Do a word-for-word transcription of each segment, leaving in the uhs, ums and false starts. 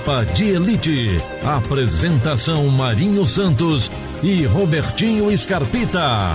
Tropa de Elite. Apresentação Marinho Santos e Robertinho Scarpita.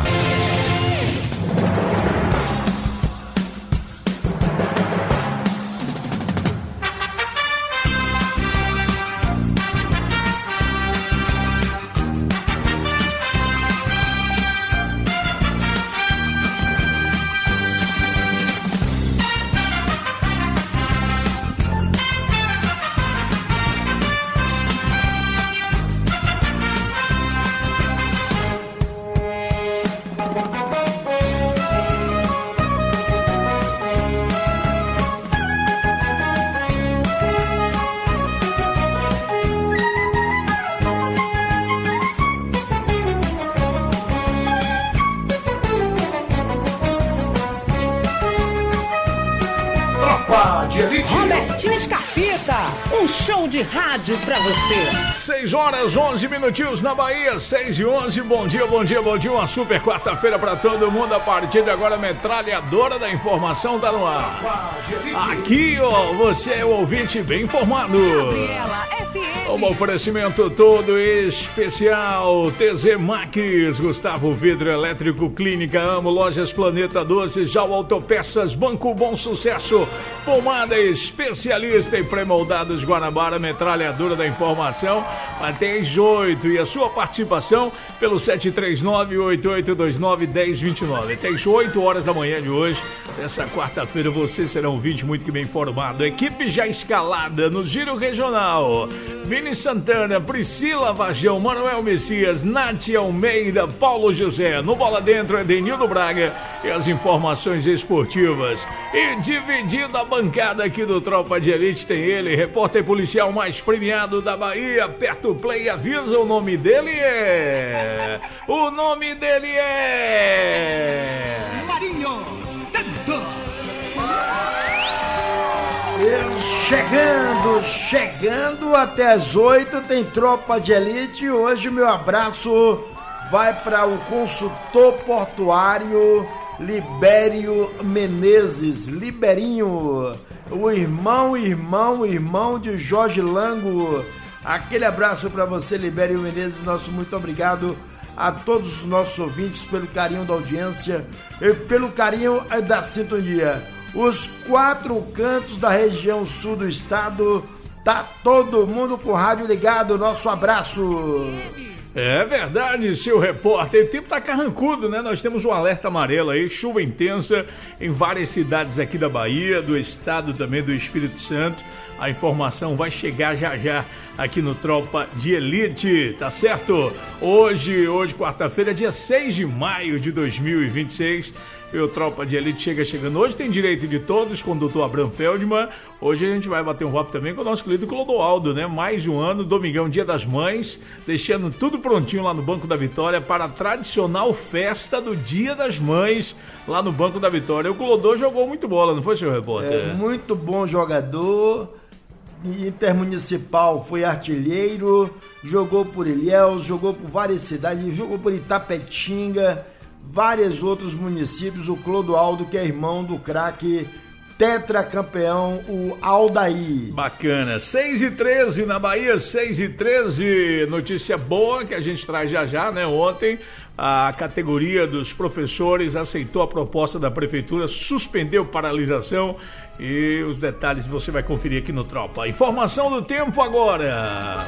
Robertinho Scarpita, um show de rádio pra você. seis horas, onze minutinhos na Bahia, seis e onze, bom dia, bom dia, bom dia, uma super quarta-feira pra todo mundo. A partir de agora, a metralhadora da informação tá no ar. Aqui, ó, você é o ouvinte bem informado. Gabriela F M. Um oferecimento todo especial, T Z Max, Gustavo Vidro Elétrico, Clínica Amo, Lojas Planeta Doces, Já o Autopeças, Banco Bom Sucesso, Pomada Especialista em Pré-Moldados Guanabara, metralhadora da informação, até às oito. E a sua participação pelo sete três nove, oito oito dois nove, um zero dois nove. Até às oito horas da manhã de hoje, nessa quarta-feira, você será um vídeo muito que bem informado. Equipe já escalada no Giro Regional: Vini Santana, Priscila Vajão, Manuel Messias, Nath Almeida, Paulo José. No Bola Dentro, Edenildo Braga e as informações esportivas. E dividindo a bancada aqui do Tropa de Elite, tem ele, repórter policial mais premiado da Bahia. Aperta o play e avisa, o nome dele é... O nome dele é... Marinho Santos. Chegando, chegando até as oito, tem Tropa de Elite. Hoje meu abraço vai para o consultor portuário Libério Menezes, Liberinho, o irmão, irmão, irmão de Jorge Lango. Aquele abraço para você, Libério Menezes. Nosso muito obrigado a todos os nossos ouvintes pelo carinho da audiência e pelo carinho da sintonia. Os quatro cantos da região sul do estado, tá todo mundo com o rádio ligado. Nosso abraço. É verdade, seu repórter. O tempo tá carrancudo, né? Nós temos um alerta amarelo aí, chuva intensa em várias cidades aqui da Bahia, do estado também do Espírito Santo. A informação vai chegar já já aqui no Tropa de Elite, tá certo? Hoje, hoje quarta-feira, dia seis de maio de dois mil e vinte e seis. E o Tropa de Elite chega chegando. Hoje tem Direito de Todos com o doutor Abraham Feldman. Hoje a gente vai bater um papo também com o nosso querido Clodoaldo, né? Mais um ano, domingão, Dia das Mães, deixando tudo prontinho lá no Banco da Vitória para a tradicional festa do Dia das Mães lá no Banco da Vitória. O Clodô jogou muito bola, não foi, seu repórter? É, muito bom jogador. Intermunicipal, foi artilheiro, jogou por Ilhéus, jogou por várias cidades, jogou por Itapetinga, vários outros municípios. O Clodoaldo, que é irmão do craque tetracampeão, o Aldair. Bacana. seis e treze na Bahia, seis e treze. Notícia boa que a gente traz já já, né? Ontem a categoria dos professores aceitou a proposta da prefeitura, suspendeu paralisação. E os detalhes você vai conferir aqui no Tropa. Informação do tempo agora.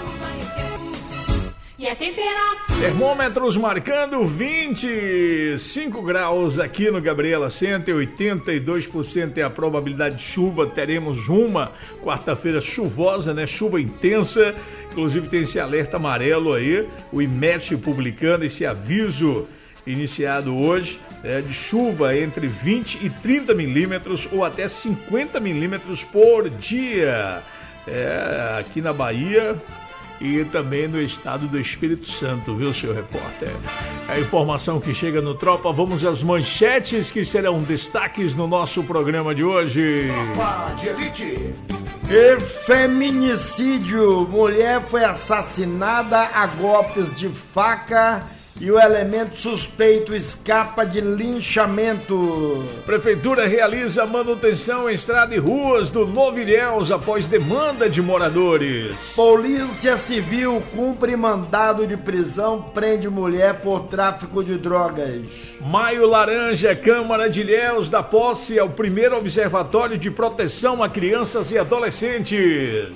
E a temperatura? Termômetros marcando vinte e cinco graus aqui no Gabriela Center, oitenta e dois por cento é a probabilidade de chuva. Teremos uma quarta-feira chuvosa, né? Chuva intensa. Inclusive tem esse alerta amarelo aí, o I M E T publicando esse aviso iniciado hoje, é, de chuva entre vinte e trinta milímetros ou até cinquenta milímetros por dia, é, aqui na Bahia e também no estado do Espírito Santo, viu, seu repórter? A informação que chega no Tropa. Vamos às manchetes que serão destaques no nosso programa de hoje. Tropa de Elite. E feminicídio. Mulher foi assassinada a golpes de faca E o elemento suspeito escapa de linchamento. Prefeitura realiza manutenção em estrada e ruas do Novo Ilhéus após demanda de moradores. Polícia Civil cumpre mandado de prisão, prende mulher por tráfico de drogas. Maio Laranja, Câmara de Ilhéus dá posse ao primeiro observatório de proteção a crianças e adolescentes.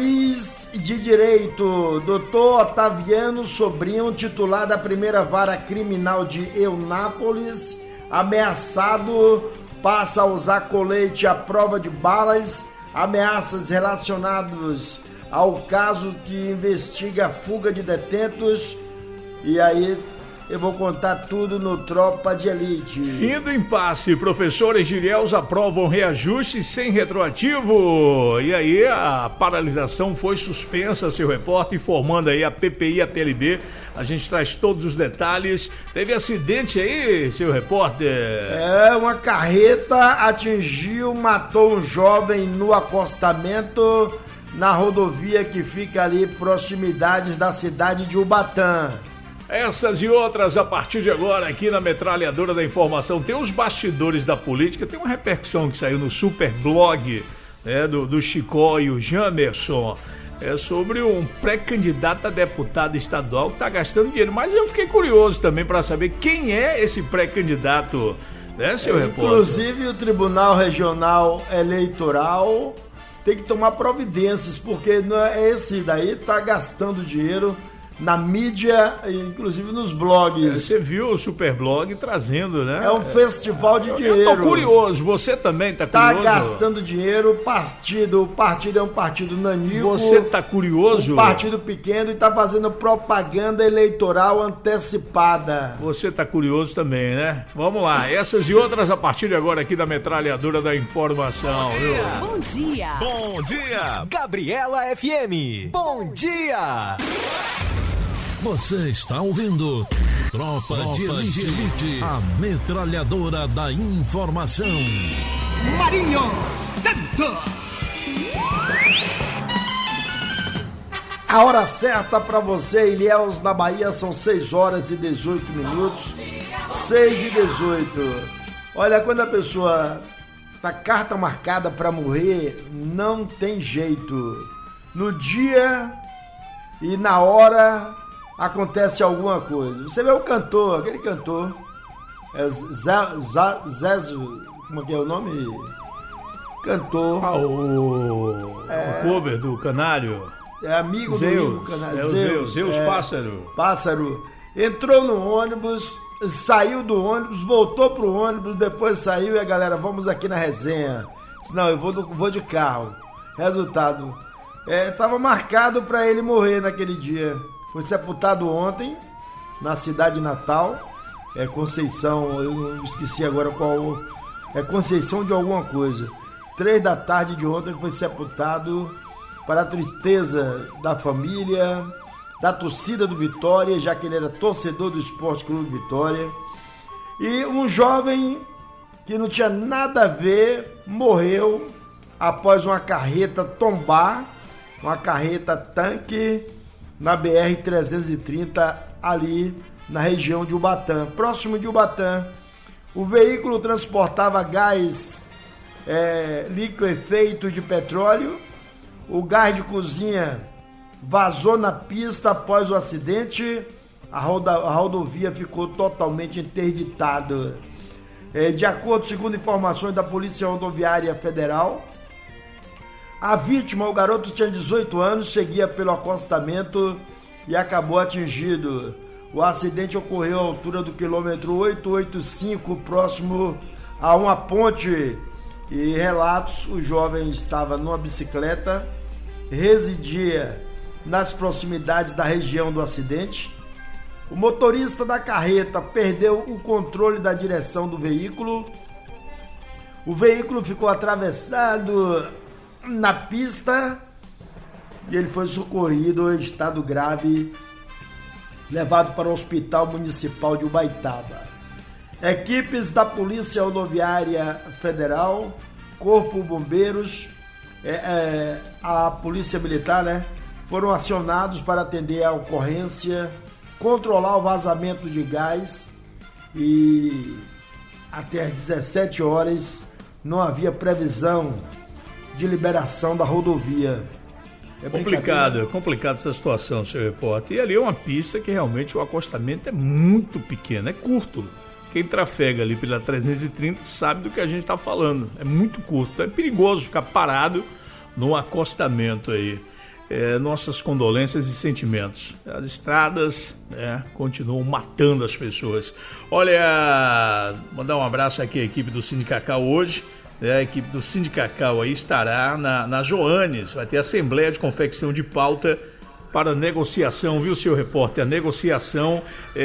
Juiz de Direito, doutor Otaviano Sobrinho, titular da primeira vara criminal de Eunápolis, ameaçado, passa a usar colete à prova de balas, ameaças relacionadas ao caso que investiga a fuga de detentos. E aí eu vou contar tudo no Tropa de Elite. Fim do impasse, professores de Ilhéus aprovam reajuste sem retroativo. E aí a paralisação foi suspensa, seu repórter, informando aí a P P I e a P L B. A gente traz todos os detalhes. Teve acidente aí, seu repórter? É, uma carreta atingiu, matou um jovem no acostamento na rodovia que fica ali proximidades da cidade de Ubatã. Essas e outras a partir de agora aqui na Metralhadora da Informação. Tem os bastidores da política, tem uma repercussão que saiu no super blog, né, do, do Chicó e o Jamerson. É sobre um pré-candidato a deputado estadual que está gastando dinheiro. Mas eu fiquei curioso também para saber quem é esse pré-candidato, né, seu é, repórter? Inclusive o Tribunal Regional Eleitoral tem que tomar providências, porque não é esse daí está gastando dinheiro na mídia, inclusive nos blogs. É, você viu o Superblog trazendo, né? É um festival de dinheiro. Eu tô curioso, você também tá curioso? Tá gastando dinheiro, partido, o partido é um partido nanico. Você tá curioso? Um partido pequeno e tá fazendo propaganda eleitoral antecipada. Você tá curioso também, né? Vamos lá, essas e outras a partir de agora aqui da Metralhadora da Informação. Bom dia! Viu? Bom dia! Bom dia! Gabriela F M. Bom dia! Você está ouvindo Tropa, Tropa de, Elite, de Elite, a Metralhadora da Informação. Marinho Santos. A hora certa para você, Ilhéus, na Bahia, são seis horas e dezoito minutos. seis e dezoito. Olha, quando a pessoa tá carta marcada para morrer, não tem jeito. No dia e na hora acontece alguma coisa. Você vê o cantor, aquele cantor, é Zé, Zé, Zé, como é que é o nome? Cantor. Ah, o, é, o cover do Canário. É amigo Zeus, do Canário. É o Zeus, Zeus é, Pássaro. Pássaro. Entrou no ônibus, saiu do ônibus, voltou pro ônibus, depois saiu e a galera, vamos aqui na resenha. Disse, não, eu vou, do, vou de carro. Resultado, é, tava marcado para ele morrer naquele dia. Foi sepultado ontem, na cidade natal, é Conceição, eu não esqueci agora qual, é Conceição de alguma coisa. Três da tarde de ontem foi sepultado, para a tristeza da família, da torcida do Vitória, já que ele era torcedor do Esporte Clube Vitória. E um jovem que não tinha nada a ver, morreu após uma carreta tombar, uma carreta tanque, na B R trezentos e trinta, ali na região de Ubatã, próximo de Ubatã. O veículo transportava gás é, liquefeito de petróleo. O gás de cozinha vazou na pista após o acidente. A, roda, a rodovia ficou totalmente interditada. É, de acordo, segundo informações da Polícia Rodoviária Federal, a vítima, o garoto tinha dezoito anos, seguia pelo acostamento e acabou atingido. O acidente ocorreu à altura do quilômetro oitocentos e oitenta e cinco, próximo a uma ponte. E relatos, o jovem estava numa bicicleta, residia nas proximidades da região do acidente. O motorista da carreta perdeu o controle da direção do veículo. O veículo ficou atravessado na pista e ele foi socorrido em estado grave, levado para o Hospital Municipal de Ubaitaba. Equipes da Polícia Rodoviária Federal, Corpo Bombeiros, é, é, a Polícia Militar, né, foram acionados para atender a ocorrência controlar o vazamento de gás e até às dezessete horas não havia previsão de liberação da rodovia. É complicado, é complicado essa situação, senhor repórter. E ali é uma pista que realmente o acostamento é muito pequeno, é curto. Quem trafega ali pela trezentos e trinta sabe do que a gente está falando. É muito curto, é perigoso ficar parado no acostamento aí. É, nossas condolências e sentimentos. As estradas, né, continuam matando as pessoas. Olha, mandar um abraço aqui à equipe do Sindicacau hoje. A equipe do Sindicacau aí estará na, na Joanes, vai ter assembleia de confecção de pauta para negociação, viu, senhor repórter? A negociação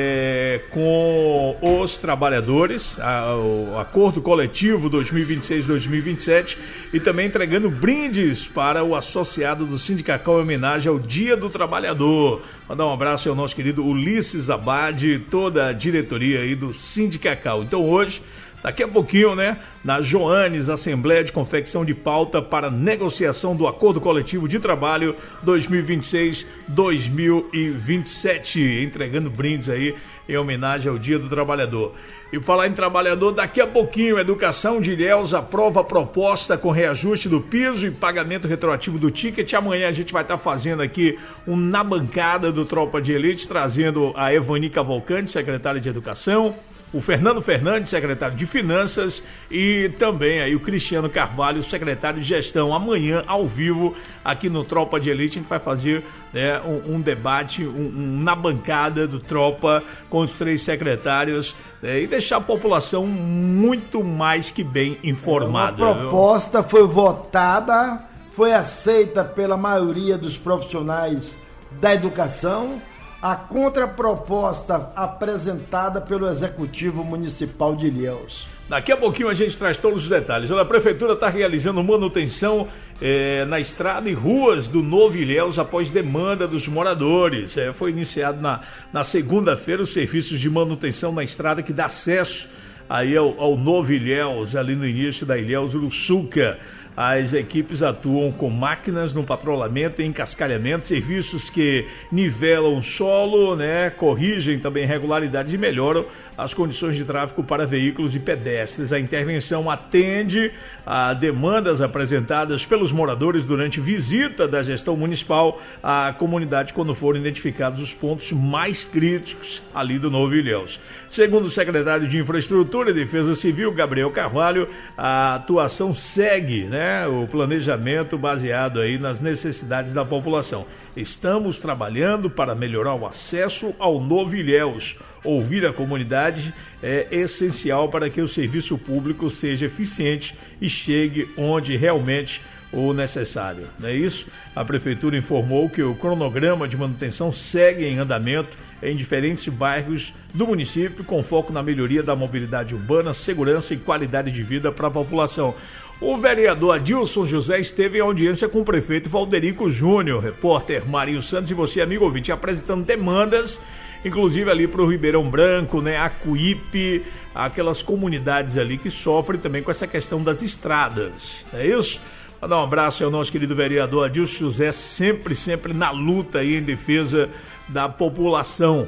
é, com os trabalhadores, a, o acordo coletivo dois mil e vinte e seis dois mil e vinte e sete e também entregando brindes para o associado do Sindicacau em homenagem ao Dia do Trabalhador. Mandar um abraço ao nosso querido Ulisses Abad e toda a diretoria aí do Sindicacau. Então hoje, daqui a pouquinho, né, na Joanes, Assembleia de Confecção de Pauta para negociação do Acordo Coletivo de Trabalho dois mil e vinte e seis dois mil e vinte e sete, entregando brindes aí em homenagem ao Dia do Trabalhador. E falar em trabalhador, daqui a pouquinho, Educação de Ilhéus aprova a proposta com reajuste do piso e pagamento retroativo do ticket. Amanhã a gente vai estar fazendo aqui um Na Bancada do Tropa de Elite, trazendo a Evani Cavalcante, secretária de Educação, o Fernando Fernandes, secretário de Finanças, e também aí o Cristiano Carvalho, secretário de Gestão. Amanhã, ao vivo, aqui no Tropa de Elite, a gente vai fazer, né, um, um debate um, um, na bancada do Tropa com os três secretários, né, e deixar a população muito mais que bem informada. A proposta viu? Foi votada, foi aceita pela maioria dos profissionais da educação. A contraproposta apresentada pelo Executivo Municipal de Ilhéus. Daqui a pouquinho a gente traz todos os detalhes. A Prefeitura está realizando manutenção eh, na estrada e ruas do Novo Ilhéus após demanda dos moradores. Eh, foi iniciado na, na segunda-feira os serviços de manutenção na estrada que dá acesso aí ao, ao Novo Ilhéus, ali no início da Ilhéus Uruçuca. As equipes atuam com máquinas no patrulhamento e encascalhamento, serviços que nivelam o solo, né, corrigem também irregularidades e melhoram as condições de tráfego para veículos e pedestres. A intervenção atende a demandas apresentadas pelos moradores durante visita da gestão municipal à comunidade quando foram identificados os pontos mais críticos ali do Novo Ilhéus. Segundo o secretário de Infraestrutura e Defesa Civil, Gabriel Carvalho, a atuação segue, né, o planejamento baseado aí nas necessidades da população. Estamos trabalhando para melhorar o acesso ao Novo Ilhéus. Ouvir a comunidade é essencial para que o serviço público seja eficiente e chegue onde realmente o necessário. Não é isso? A Prefeitura informou que o cronograma de manutenção segue em andamento em diferentes bairros do município, com foco na melhoria da mobilidade urbana, segurança e qualidade de vida para a população. O vereador Adilson José esteve em audiência com o prefeito Valderico Júnior, repórter Marinho Santos e você, amigo ouvinte, apresentando demandas, inclusive ali para o Ribeirão Branco, né, Acuípe, aquelas comunidades ali que sofrem também com essa questão das estradas. É isso? Vou dar um abraço ao nosso querido vereador Adilson José, sempre, sempre na luta aí em defesa da população.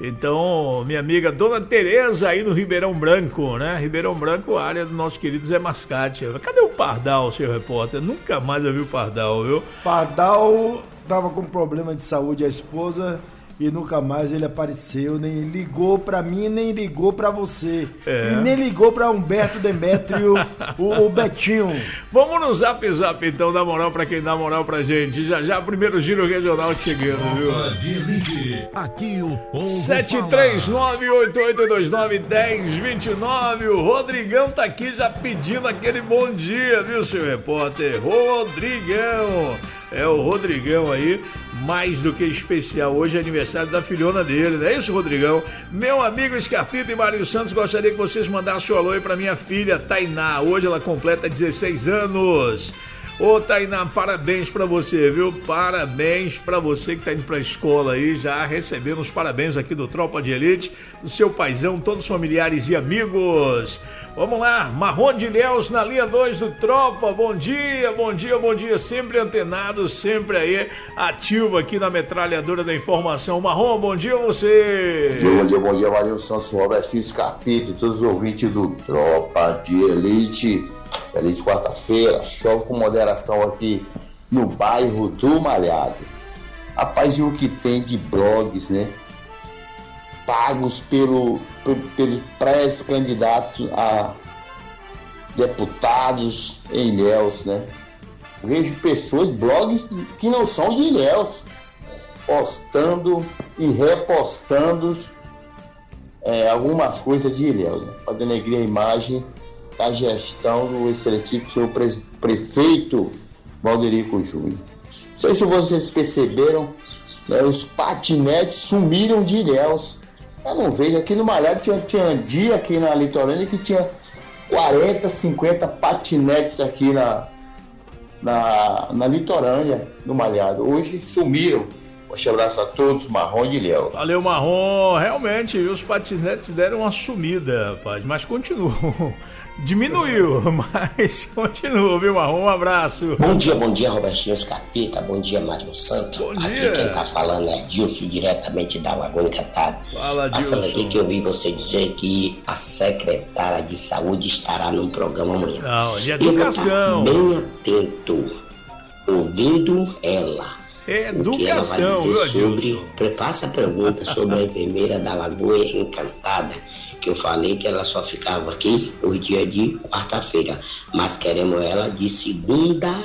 Então, minha amiga Dona Tereza aí no Ribeirão Branco, né? Ribeirão Branco, área do nosso querido Zé Mascate. Cadê o Pardal, seu repórter? Nunca mais eu vi o Pardal, viu? Pardal tava com problema de saúde, a esposa, e nunca mais ele apareceu, nem ligou pra mim, nem ligou pra você. É. E nem ligou pra Humberto Demétrio, o, o Betinho. Vamos no Zap Zap então, dar moral pra quem dá moral pra gente. Já já, primeiro giro regional chegando, viu? De elite. Aqui o povo sete três nove, oito oito dois nove, um zero dois nove. O Rodrigão tá aqui já pedindo aquele bom dia, viu, seu repórter? Rodrigão. É o Rodrigão aí, mais do que especial. Hoje é aniversário da filhona dele, não é isso, Rodrigão? Meu amigo Scarpito e Mário Santos, gostaria que vocês mandassem um alô aí pra minha filha Tainá. Hoje ela completa dezesseis anos. Ô Tainá, parabéns pra você, viu? Parabéns pra você que tá indo pra escola aí, já recebendo os parabéns aqui do Tropa de Elite, do seu paizão, todos os familiares e amigos. Vamos lá, Marrom de Ilhéus na linha dois do Tropa. Bom dia, bom dia, bom dia. Sempre antenado, sempre aí ativo aqui na metralhadora da informação. Marrom, bom dia a você. Bom dia, bom dia, Marinho Santos, Robertinho Scarpito, todos os ouvintes do Tropa de Elite. Feliz quarta-feira, chove com moderação aqui no bairro do Malhado. Rapaz, e o que tem de blogs, né? Pagos pelo, pelo, pelos pré-candidatos a deputados em Ilhéus, né? Vejo pessoas, blogs que não são de Ilhéus, postando e repostando é, algumas coisas de Ilhéus, né? Para denegrir a imagem da gestão do excelentíssimo senhor pre- prefeito Valderico Júnior. Não sei se vocês perceberam, né, os patinetes sumiram de Ilhéus. Eu não vejo, aqui no Malhado tinha, tinha um dia aqui na litorânea que tinha quarenta, cinquenta patinetes aqui na, na, na litorânea do Malhado. Hoje sumiram. Um abraço a todos, Marrom de Ilhéus. Valeu, Marrom. Realmente, os patinetes deram uma sumida, rapaz, mas continuam. Diminuiu, mas continua, viu, Marrom? Um abraço. Bom dia, bom dia, Robertinho Escapita. Bom dia, Mário Santos. Bom aqui dia. Quem tá falando é Dilson, diretamente da Lagoa Encantada. Fala, Dilson. Passando aqui que eu vi você dizer que a secretária de saúde estará num programa amanhã. Não, de educação. Eu vou estar bem atento, ouvindo ela. Educação, o que ela vai dizer sobre, Dilson. faça a pergunta sobre a enfermeira da Lagoa Encantada, que eu falei que ela só ficava aqui os dias de quarta-feira, mas queremos ela de segunda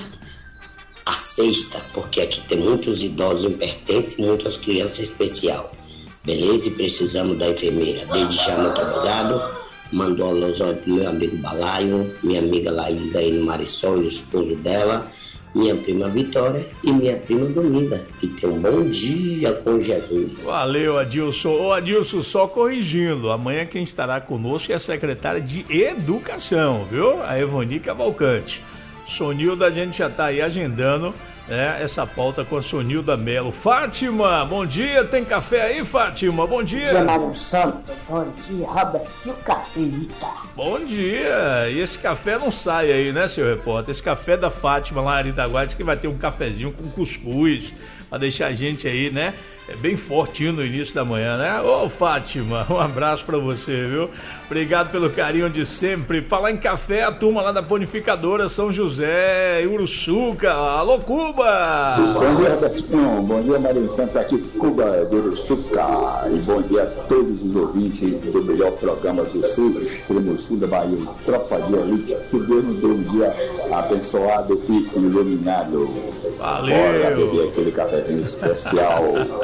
a sexta, porque aqui tem muitos idosos em pertence e muitas crianças especial. Beleza? E precisamos da enfermeira. Desde já, muito obrigado. Mandou alusões pro meu amigo Balaio, minha amiga Laís aí no Marisol e o esposo dela, minha prima Vitória e minha prima Dominga, que tem um bom dia com Jesus. Valeu, Adilson. Ô, Adilson, só corrigindo, amanhã quem estará conosco é a secretária de Educação, viu? A Evani Cavalcante. Sonilda, a gente já tá aí agendando, né, essa pauta com a Sonilda Melo. Fátima, bom dia, tem café aí, Fátima? Bom dia. Bom dia, Mário Santos. Bom dia, Robertinho Capita. Bom dia. E esse café não sai aí, né, seu repórter? Esse café da Fátima lá em Itaguá diz que vai ter um cafezinho com cuscuz pra deixar a gente aí, né, é bem fortinho no início da manhã, né? Ô, Fátima, um abraço pra você, viu? Obrigado pelo carinho de sempre. Falar em café, a turma lá da Panificadora São José, Uruçuca. Alô, Cuba! Bom dia, Robertinho. Bom dia, Marinho Santos, aqui Cuba do Uruçuca. E bom dia a todos os ouvintes do melhor programa do Sul, extremo sul da Bahia, Tropa de Elite. Que Deus nos dê um dia abençoado e iluminado. Valeu! Bora beber aquele cafezinho especial.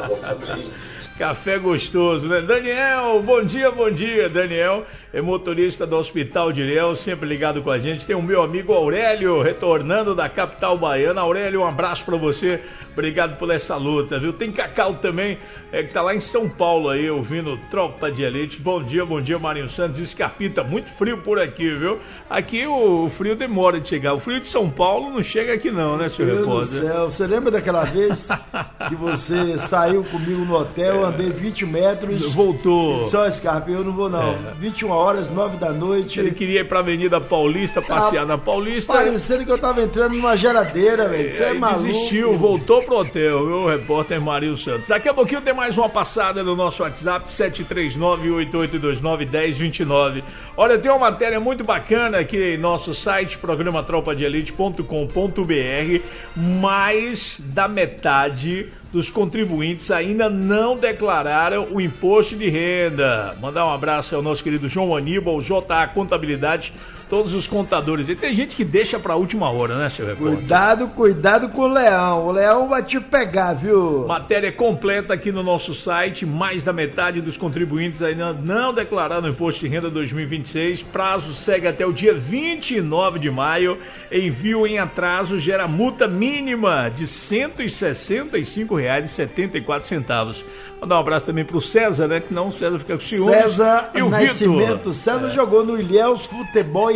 Café gostoso, né? Daniel, bom dia, bom dia. Daniel é motorista do Hospital de Ilhéus, sempre ligado com a gente. Tem o meu amigo Aurélio, retornando da capital baiana. Aurélio, um abraço pra você. Obrigado por essa luta, viu? Tem Cacau também, é, que tá lá em São Paulo aí, ouvindo Tropa de Elite. Bom dia, bom dia, Marinho Santos. Escapita, muito frio por aqui, viu? Aqui o, o frio demora de chegar. O frio de São Paulo não chega aqui não, né, seu repórter? Meu Deus do céu, você lembra daquela vez que você saiu comigo no hotel, andei vinte metros... Voltou. Só Scarpa, eu não vou não. É. vinte e uma horas, nove da noite. Ele queria ir pra Avenida Paulista, passear ah, na Paulista. Parecendo que eu tava entrando numa geladeira, velho. Você é, é maluco. Desistiu, voltou pro hotel, viu, o repórter Marinho Santos. Daqui a pouquinho tem mais uma passada no nosso WhatsApp, sete três nove, oito oito dois nove, um zero dois nove. Olha, tem uma matéria muito bacana aqui em nosso site, programa tropa de elite ponto com ponto b r. Mais da metade dos contribuintes ainda não declararam o imposto de renda. Mandar um abraço ao nosso querido João Aníbal, J A Contabilidade, todos os contadores. E tem gente que deixa pra última hora, né, seu repórter? Cuidado, cuidado com o Leão. O Leão vai te pegar, viu? Matéria completa aqui no nosso site. Mais da metade dos contribuintes ainda não declararam o imposto de renda dois mil e vinte e seis. Prazo segue até o dia vinte e nove de maio. Envio em atraso gera multa mínima de cento e sessenta e cinco reais e setenta e quatro centavos. Vou dar um abraço também pro César, né? Que não, o César fica com ciúmes. César e o Nascimento. Vitor. César é. jogou no Ilhéus Futebol e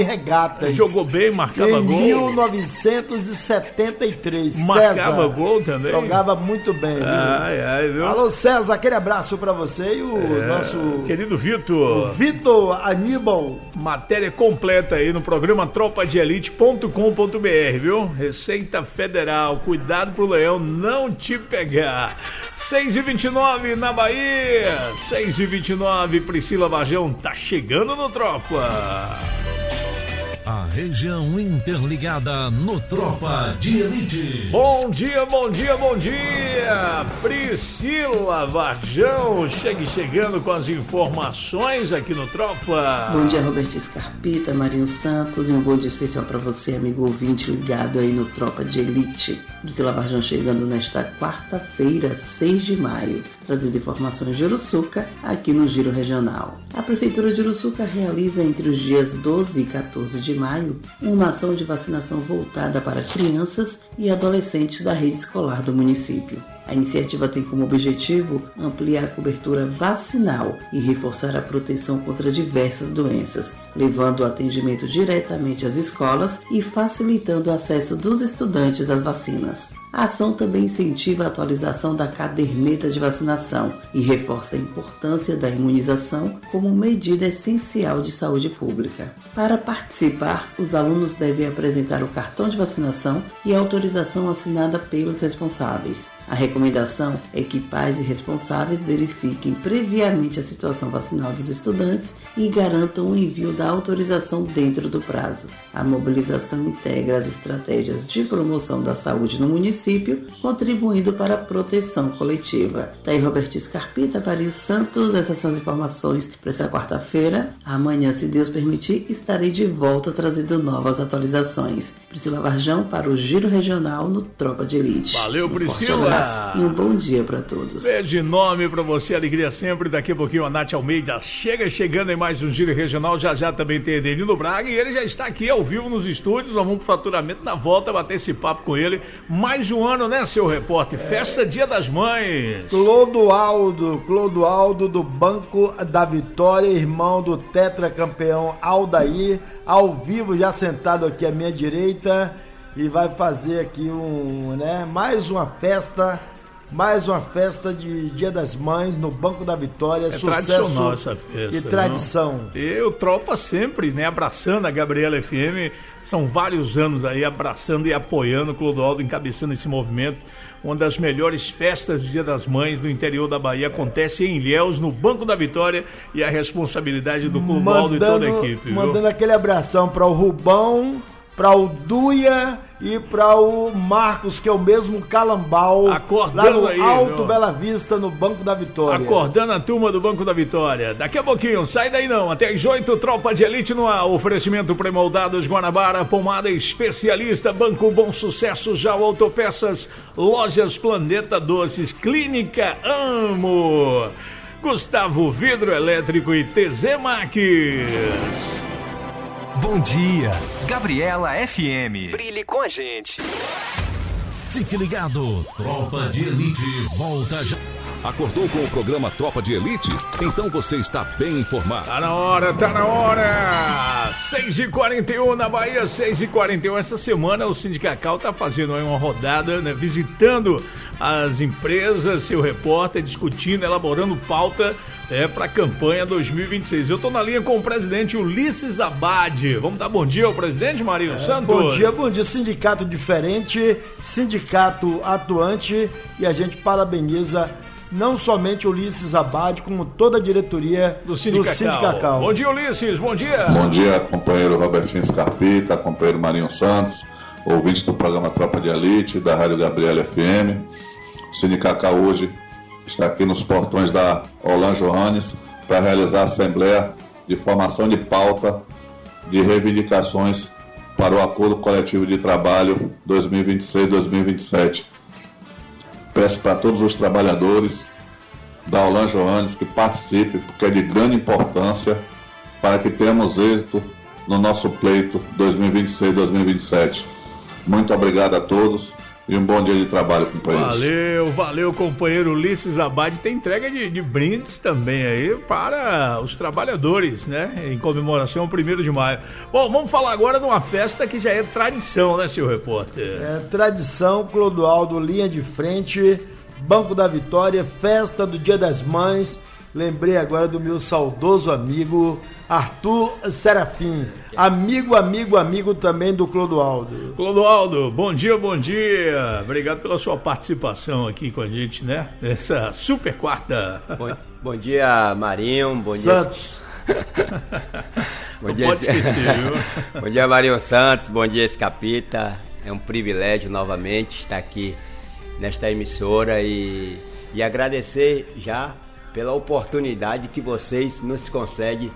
regatas. Jogou bem, marcava em gol. Em mil novecentos e setenta e três. Marcava César gol também. Jogava muito bem. Viu? Ai, ai, viu? Alô, César, aquele abraço pra você e o é, nosso... querido Vitor. Vitor Aníbal. Matéria completa aí no programa tropa de elite ponto com ponto b r, viu? Receita Federal, cuidado pro leão não te pegar. seis e vinte e nove na Bahia, seis e vinte e nove, Priscila Varjão tá chegando no Tropa. A região interligada no Tropa de Elite. Bom dia, bom dia, bom dia! Priscila Varjão, chegue chegando com as informações aqui no Tropa. Bom dia, Roberto Scarpita, Marinho Santos, e um bom dia especial para você, amigo ouvinte ligado aí no Tropa de Elite. Priscila Varjão chegando nesta quarta-feira, seis de maio, trazendo informações de Uruçuca aqui no Giro Regional. A Prefeitura de Uruçuca realiza entre os dias doze e quatorze de maio uma ação de vacinação voltada para crianças e adolescentes da rede escolar do município. A iniciativa tem como objetivo ampliar a cobertura vacinal e reforçar a proteção contra diversas doenças, levando o atendimento diretamente às escolas e facilitando o acesso dos estudantes às vacinas. A ação também incentiva a atualização da caderneta de vacinação e reforça a importância da imunização como medida essencial de saúde pública. Para participar, os alunos devem apresentar o cartão de vacinação e a autorização assinada pelos responsáveis. A recomendação é que pais e responsáveis verifiquem previamente a situação vacinal dos estudantes e garantam o envio da autorização dentro do prazo. A mobilização integra as estratégias de promoção da saúde no município, contribuindo para a proteção coletiva. Daí Roberto Scarpita, Marinho Santos, essas são as informações para essa quarta-feira. Amanhã, se Deus permitir, estarei de volta trazendo novas atualizações. Priscila Varjão para o Giro Regional no Tropa de Elite. Valeu, um Priscila! E um bom dia para todos. Beijo enorme para você, alegria sempre. Daqui a pouquinho a Nath Almeida chega chegando em mais um Giro Regional. Já já também tem Edenildo Braga e ele já está aqui ao vivo nos estúdios. Nós vamos pro faturamento na volta, bater esse papo com ele. Mais um ano, né, seu repórter? Festa é. Dia das Mães. Clodoaldo, Clodoaldo do Banco da Vitória, irmão do tetracampeão Aldair, ao vivo, já sentado aqui à minha direita. E vai fazer aqui um, né, mais uma festa, mais uma festa de Dia das Mães no Banco da Vitória. É sucesso tradicional essa festa. E tradição. Não? Eu, Tropa, sempre, né, abraçando a Gabriela F M. São vários anos aí abraçando e apoiando o Clodoaldo, encabeçando esse movimento. Uma das melhores festas do Dia das Mães no interior da Bahia acontece em Ilhéus, no Banco da Vitória, e a responsabilidade do Clodoaldo mandando, e toda a equipe. Mandando viu? aquele abração para o Rubão, para o Duia e para o Marcos, que é o mesmo Calambau, acordando lá no aí, Alto meu. Bela Vista, no Banco da Vitória. Acordando a turma do Banco da Vitória. Daqui a pouquinho, sai daí não, até às oito, Tropa de Elite no ar. Oferecimento pré-moldados Guanabara, pomada especialista, Banco Bom Sucesso, Já Autopeças, Lojas Planeta Doces, Clínica Amo, Gustavo Vidro Elétrico e T Z Max. Bom dia, Gabriela F M. Brilhe com a gente. Fique ligado, Tropa de Elite volta já. Acordou com o programa Tropa de Elite? Então você está bem informado. Tá na hora, tá na hora! seis e quarenta e um na Bahia, seis e quarenta e um. Essa semana o Sindicacal tá fazendo aí uma rodada, né, visitando as empresas, seu repórter, discutindo, elaborando pauta é, para a campanha dois mil e vinte e seis. Eu tô na linha com o presidente Ulisses Abad. Vamos dar bom dia ao presidente, Marinho é, Santos? Bom dia, bom dia. Sindicato diferente, sindicato atuante, e a gente parabeniza não somente Ulisses Abad, como toda a diretoria do Sindicacal. do Sindicacal. Bom dia, Ulisses, bom dia. Bom dia, companheiro Robertinho Scarpita, companheiro Marinho Santos, ouvintes do programa Tropa de Elite, da Rádio Gabriela F M. O Sindicacal hoje está aqui nos portões da Olan Johannes para realizar a Assembleia de Formação de Pauta de Reivindicações para o Acordo Coletivo de Trabalho dois mil e vinte e seis a dois mil e vinte e sete. Peço para todos os trabalhadores da Olan Johannes que participem, porque é de grande importância para que tenhamos êxito no nosso pleito dois mil e vinte e seis a dois mil e vinte e sete. Muito obrigado a todos E um bom dia de trabalho, companheiros. Valeu, valeu, companheiro Ulisses Abade. Tem entrega de, de brindes também aí para os trabalhadores, né? Em comemoração ao primeiro de maio. Bom, vamos falar agora de uma festa que já é tradição, né, senhor repórter? É tradição, Clodoaldo, linha de frente, Banco da Vitória, festa do Dia das Mães. Lembrei agora do meu saudoso amigo Arthur Serafim. Amigo, amigo, amigo também do Clodoaldo. Clodoaldo, bom dia, bom dia. Obrigado pela sua participação aqui com a gente, né? Essa super quarta. Bom, bom dia, Marinho. Bom Santos. Dia. bom Não dia, pode esquecer, viu? Bom dia, Marinho Santos. Bom dia, Escapita. É um privilégio novamente estar aqui nesta emissora e, e agradecer já pela oportunidade que vocês nos concedem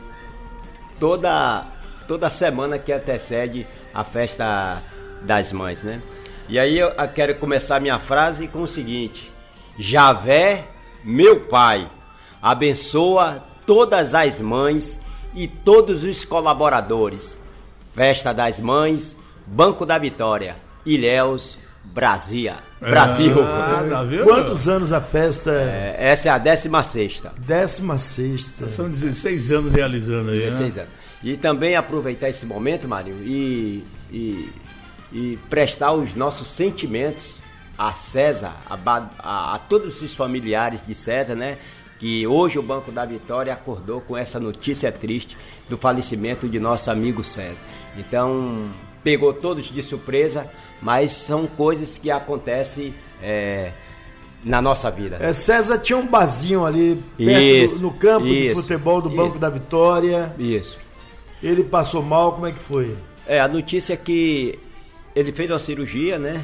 toda, toda semana que antecede a festa das mães, né? E aí eu quero começar minha frase com o seguinte: Javé, meu pai, abençoa todas as mães e todos os colaboradores. Festa das Mães, Banco da Vitória, Ilhéus, Brasília. Brasil. Ah, tá vendo? Quantos anos a festa? É, essa é a décima sexta. Décima sexta. São dezesseis anos realizando aí, dezesseis né? anos. E também aproveitar esse momento, Marinho, e, e, e prestar os nossos sentimentos a César, a, a, a todos os familiares de César, né? Que hoje o Banco da Vitória acordou com essa notícia triste do falecimento de nosso amigo César. Então, pegou todos de surpresa, mas são coisas que acontecem é, na nossa vida. É, César tinha um barzinho ali perto isso, do, no campo isso, de futebol do Banco isso. da Vitória. Isso. Ele passou mal, como é que foi? É, a notícia é que ele fez uma cirurgia, né?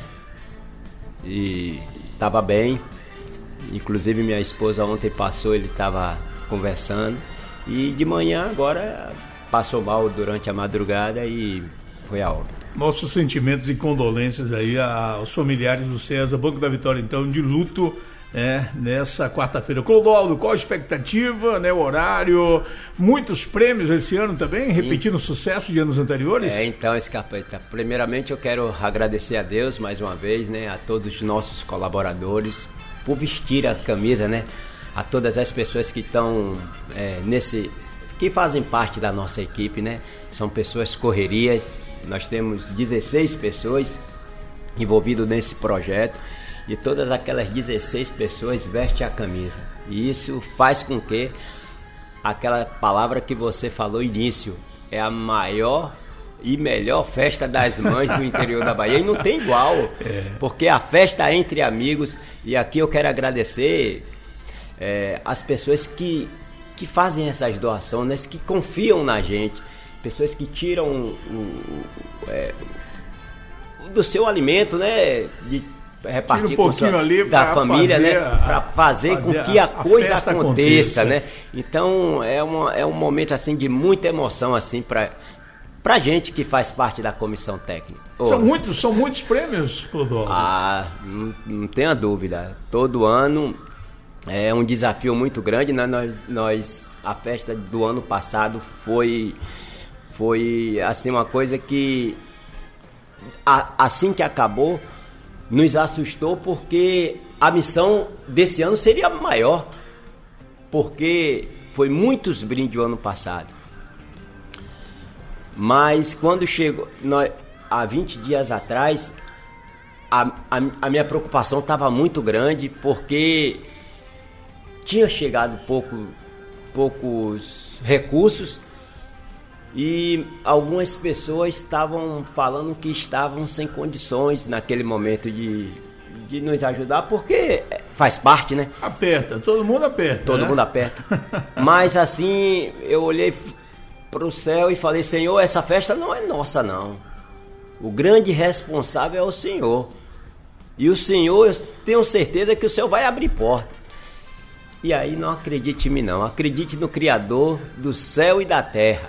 E estava bem. Inclusive minha esposa ontem passou, ele estava conversando. E de manhã agora passou mal durante a madrugada e foi a óbito. Nossos sentimentos e condolências aí aos familiares do César. Banco da Vitória, então, de luto, né, nessa quarta-feira. Clodoaldo, qual a expectativa, né, o horário? Muitos prêmios esse ano também, repetindo o sucesso de anos anteriores? É, então, Escapeta, primeiramente eu quero agradecer a Deus mais uma vez, né, a todos os nossos colaboradores por vestir a camisa, né, a todas as pessoas que estão é, nesse, que fazem parte da nossa equipe, né, são pessoas correrias. Nós temos dezesseis pessoas envolvidas nesse projeto e todas aquelas dezesseis pessoas vestem a camisa. E isso faz com que aquela palavra que você falou no início, é a maior e melhor festa das mães do interior da Bahia. E não tem igual, é. Porque a festa é entre amigos. E aqui eu quero agradecer é, as pessoas que, que fazem essas doações, que confiam na gente. Pessoas que tiram o, o, é, do seu alimento, né? De repartir um pouquinho com sua, ali da família, né? Para fazer, fazer com que a, a coisa aconteça, aconteça, né? Então é, uma, é um momento assim de muita emoção assim para pra gente que faz parte da comissão técnica. São muitos, são muitos prêmios, Clodoaldo. Ah, não, não tenha dúvida. Todo ano é um desafio muito grande, né? Nós, nós a festa do ano passado foi Foi assim uma coisa que a, assim que acabou nos assustou, porque a missão desse ano seria maior, porque foi muitos brindes o ano passado. Mas quando chegou, nós, há vinte dias atrás, a, a, a minha preocupação estava muito grande, porque tinha chegado pouco, poucos recursos. E algumas pessoas estavam falando que estavam sem condições naquele momento de, de nos ajudar, porque faz parte, né? Aperta, todo mundo aperta. Todo né? mundo aperta. Mas assim, eu olhei para o céu e falei: Senhor, essa festa não é nossa, não. O grande responsável é o Senhor. E o Senhor, eu tenho certeza que o Senhor vai abrir porta. E aí não acredite em mim, não. Acredite no Criador do céu e da terra.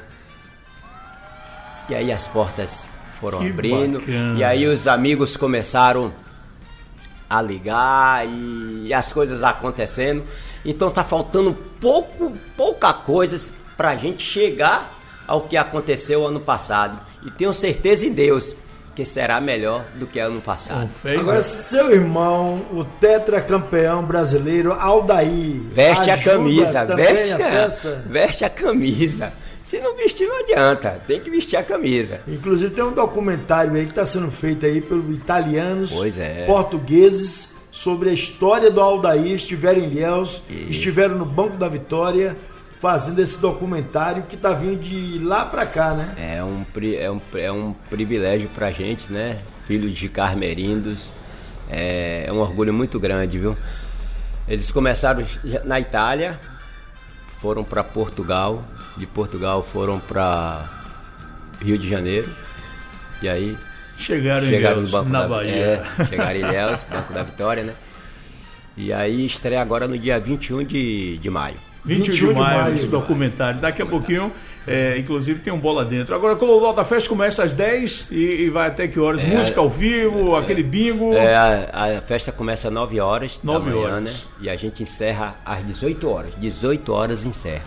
E aí as portas foram que abrindo, bacana. E aí os amigos começaram a ligar e as coisas acontecendo. Então tá faltando pouco, pouca coisa pra gente chegar ao que aconteceu ano passado. E tenho certeza em Deus que será melhor do que ano passado. Agora, seu irmão, o tetracampeão brasileiro, Aldair, veste a camisa, veste a, festa? veste a camisa. Se não vestir, não adianta, tem que vestir a camisa. Inclusive tem um documentário aí que está sendo feito aí pelos italianos, pois é. portugueses, sobre a história do Aldair. Estiveram em Ilhéus, Isso. estiveram no Banco da Vitória, fazendo esse documentário que tá vindo de lá para cá, né? É um, é um, é um privilégio pra gente, né? Filhos de carmerindos, é, é um orgulho muito grande, viu? Eles começaram na Itália, foram para Portugal, de Portugal foram para Rio de Janeiro, e aí chegaram, chegaram em Ilhéus, no Banco na da, Bahia. É, chegaram em Ilhéus, Banco da Vitória, né? E aí estreia agora no dia vinte e um de, de maio. vinte e um de maio, esse documentário. Daqui a pouquinho, é, inclusive, tem um bola dentro. Agora, o Clodoaldo, a festa começa às dez e, e vai até que horas? É, Música ao vivo, é, aquele bingo? É, a, a festa começa às nove horas nove da manhã, horas. Né? E a gente encerra às dezoito horas. dezoito horas encerra.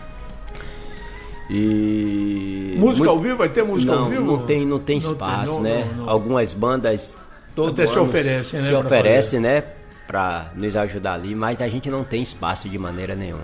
E... Música muito... ao vivo? Vai ter música não, ao vivo? Não tem, não tem não espaço, tem, não, né? Não, não. Algumas bandas todo até se oferecem, né? Se oferecem, né? Para nos ajudar ali, mas a gente não tem espaço de maneira nenhuma.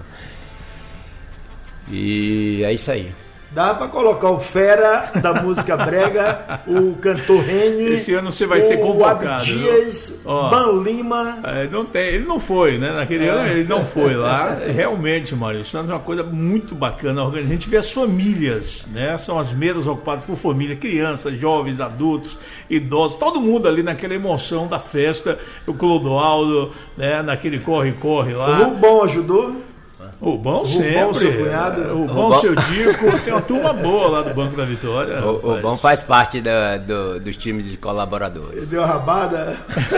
E é isso aí. Dá para colocar o Fera da música brega, o cantor Reni. Esse ano você vai ser convocado. O Dias, Ban Lima. É, não tem, ele não foi, né? Naquele é. ano ele não foi lá. Realmente, Mário Santos, é uma coisa muito bacana. A gente vê as famílias, né? São as mesas ocupadas por família, crianças, jovens, adultos, idosos, todo mundo ali naquela emoção da festa. O Clodoaldo, né? Naquele corre-corre lá. O Rubão ajudou? O Rubão sempre. Rubão, seu cunhado. O Rubão, seu Dico. Tem uma turma boa lá do Banco da Vitória. O Rubão faz parte da, do, dos times de colaboradores. Ele deu uma rabada.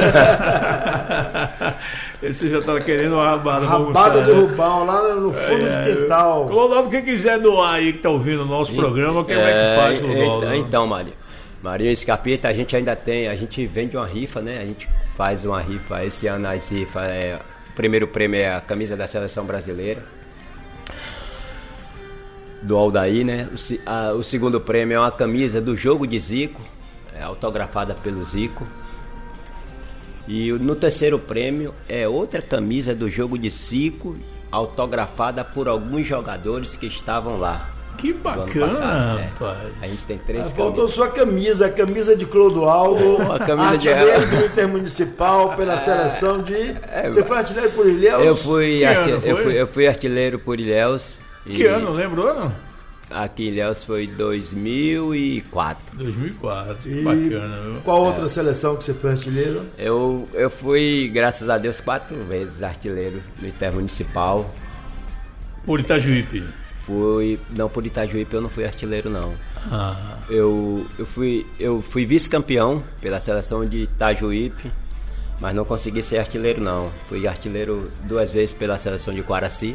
Esse já tá querendo uma rabada. Rabada do Rubão, lá no fundo é, de quintal. Clodoaldo, quem quiser doar aí, que tá ouvindo o nosso programa, quem é, é que faz, Clodoaldo? Então, então Maria. Maria Escapeta, a gente ainda tem, a gente vende uma rifa, né? A gente faz uma rifa, esse ano as rifas é... O primeiro prêmio é a camisa da seleção brasileira do Aldair, né? O, a, o segundo prêmio é uma camisa do jogo de Zico, é, autografada pelo Zico. E no terceiro prêmio é outra camisa do jogo de Zico, autografada por alguns jogadores que estavam lá. Que bacana, né? Rapaz. A gente tem três ah, faltou sua camisa, a camisa de Clodoaldo, oh, a camisa artilheiro de... do Intermunicipal pela é, seleção de... É, você foi artilheiro por Ilhéus? Eu fui, arti... ano, eu fui, eu fui artilheiro por Ilhéus. Que e... ano, lembra o ano? Aqui em Ilhéus foi dois mil e quatro. dois mil e quatro, e bacana. Viu? Qual outra é. seleção que você foi artilheiro? Eu, eu fui, graças a Deus, quatro vezes artilheiro no Intermunicipal. Por Itajuípe? Fui, não, por Itajuípe eu não fui artilheiro, não. Ah. Eu, eu fui, eu fui vice-campeão pela seleção de Itajuípe, mas não consegui ser artilheiro, não. Fui artilheiro duas vezes pela seleção de Quaraci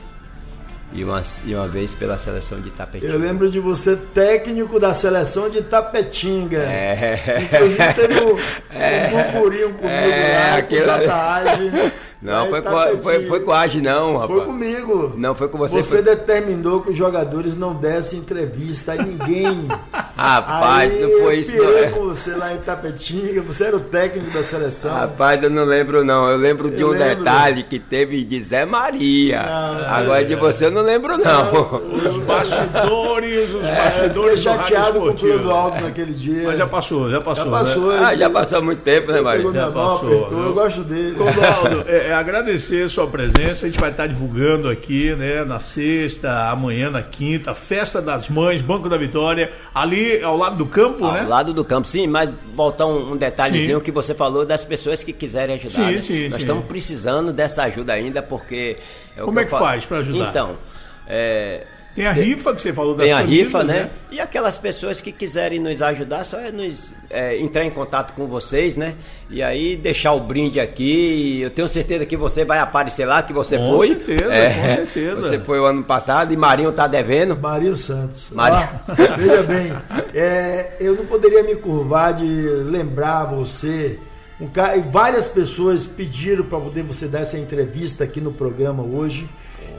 e uma, e uma vez pela seleção de Itapetinga. Eu lembro de você técnico da seleção de Itapetinga. É. Inclusive teve um, é. um burburinho comigo é. lá, Aquilo... com o J. Não, foi com, foi, foi com a Age, não, rapaz. Foi comigo. Não, foi com você. Você foi... determinou que os jogadores não dessem entrevista a ninguém. Rapaz, aí, não foi isso, não. Eu com você lá em Tapetinga, você era o técnico da seleção. Rapaz, eu não lembro, não. Eu lembro de eu um lembro. detalhe que teve de Zé Maria. Não, Agora é, de você eu não lembro, não. não os bastidores, os é, bastidores. Eu fiquei chateado com o Clodoaldo naquele dia. Mas já passou, já passou. Já passou. Né? Ah, já passou há muito tempo, né, Maria? Já passou. Mão, eu gosto dele. Clodoaldo, é, é agradecer a sua presença. A gente vai estar divulgando aqui, né, na sexta, amanhã, na quinta, Festa das Mães, Banco da Vitória, ali ao lado do campo, ao né? Ao lado do campo, sim, mas voltar um, um detalhezinho sim. que você falou das pessoas que quiserem ajudar. Sim, né? sim, Nós sim. estamos precisando dessa ajuda ainda, porque... É Como é que falo. faz para ajudar? Então, é... Tem a rifa que você falou das Tem a camisas, rifa, né? né? E aquelas pessoas que quiserem nos ajudar, só é nos é, entrar em contato com vocês, né? E aí deixar o brinde aqui. Eu tenho certeza que você vai aparecer lá, que você com foi. Certeza, é, com certeza. Você foi o ano passado e Marinho tá devendo. Marinho Santos. Marinho. Ah, veja bem, é, eu não poderia me curvar de lembrar você. Um, várias pessoas pediram para poder você dar essa entrevista aqui no programa hoje.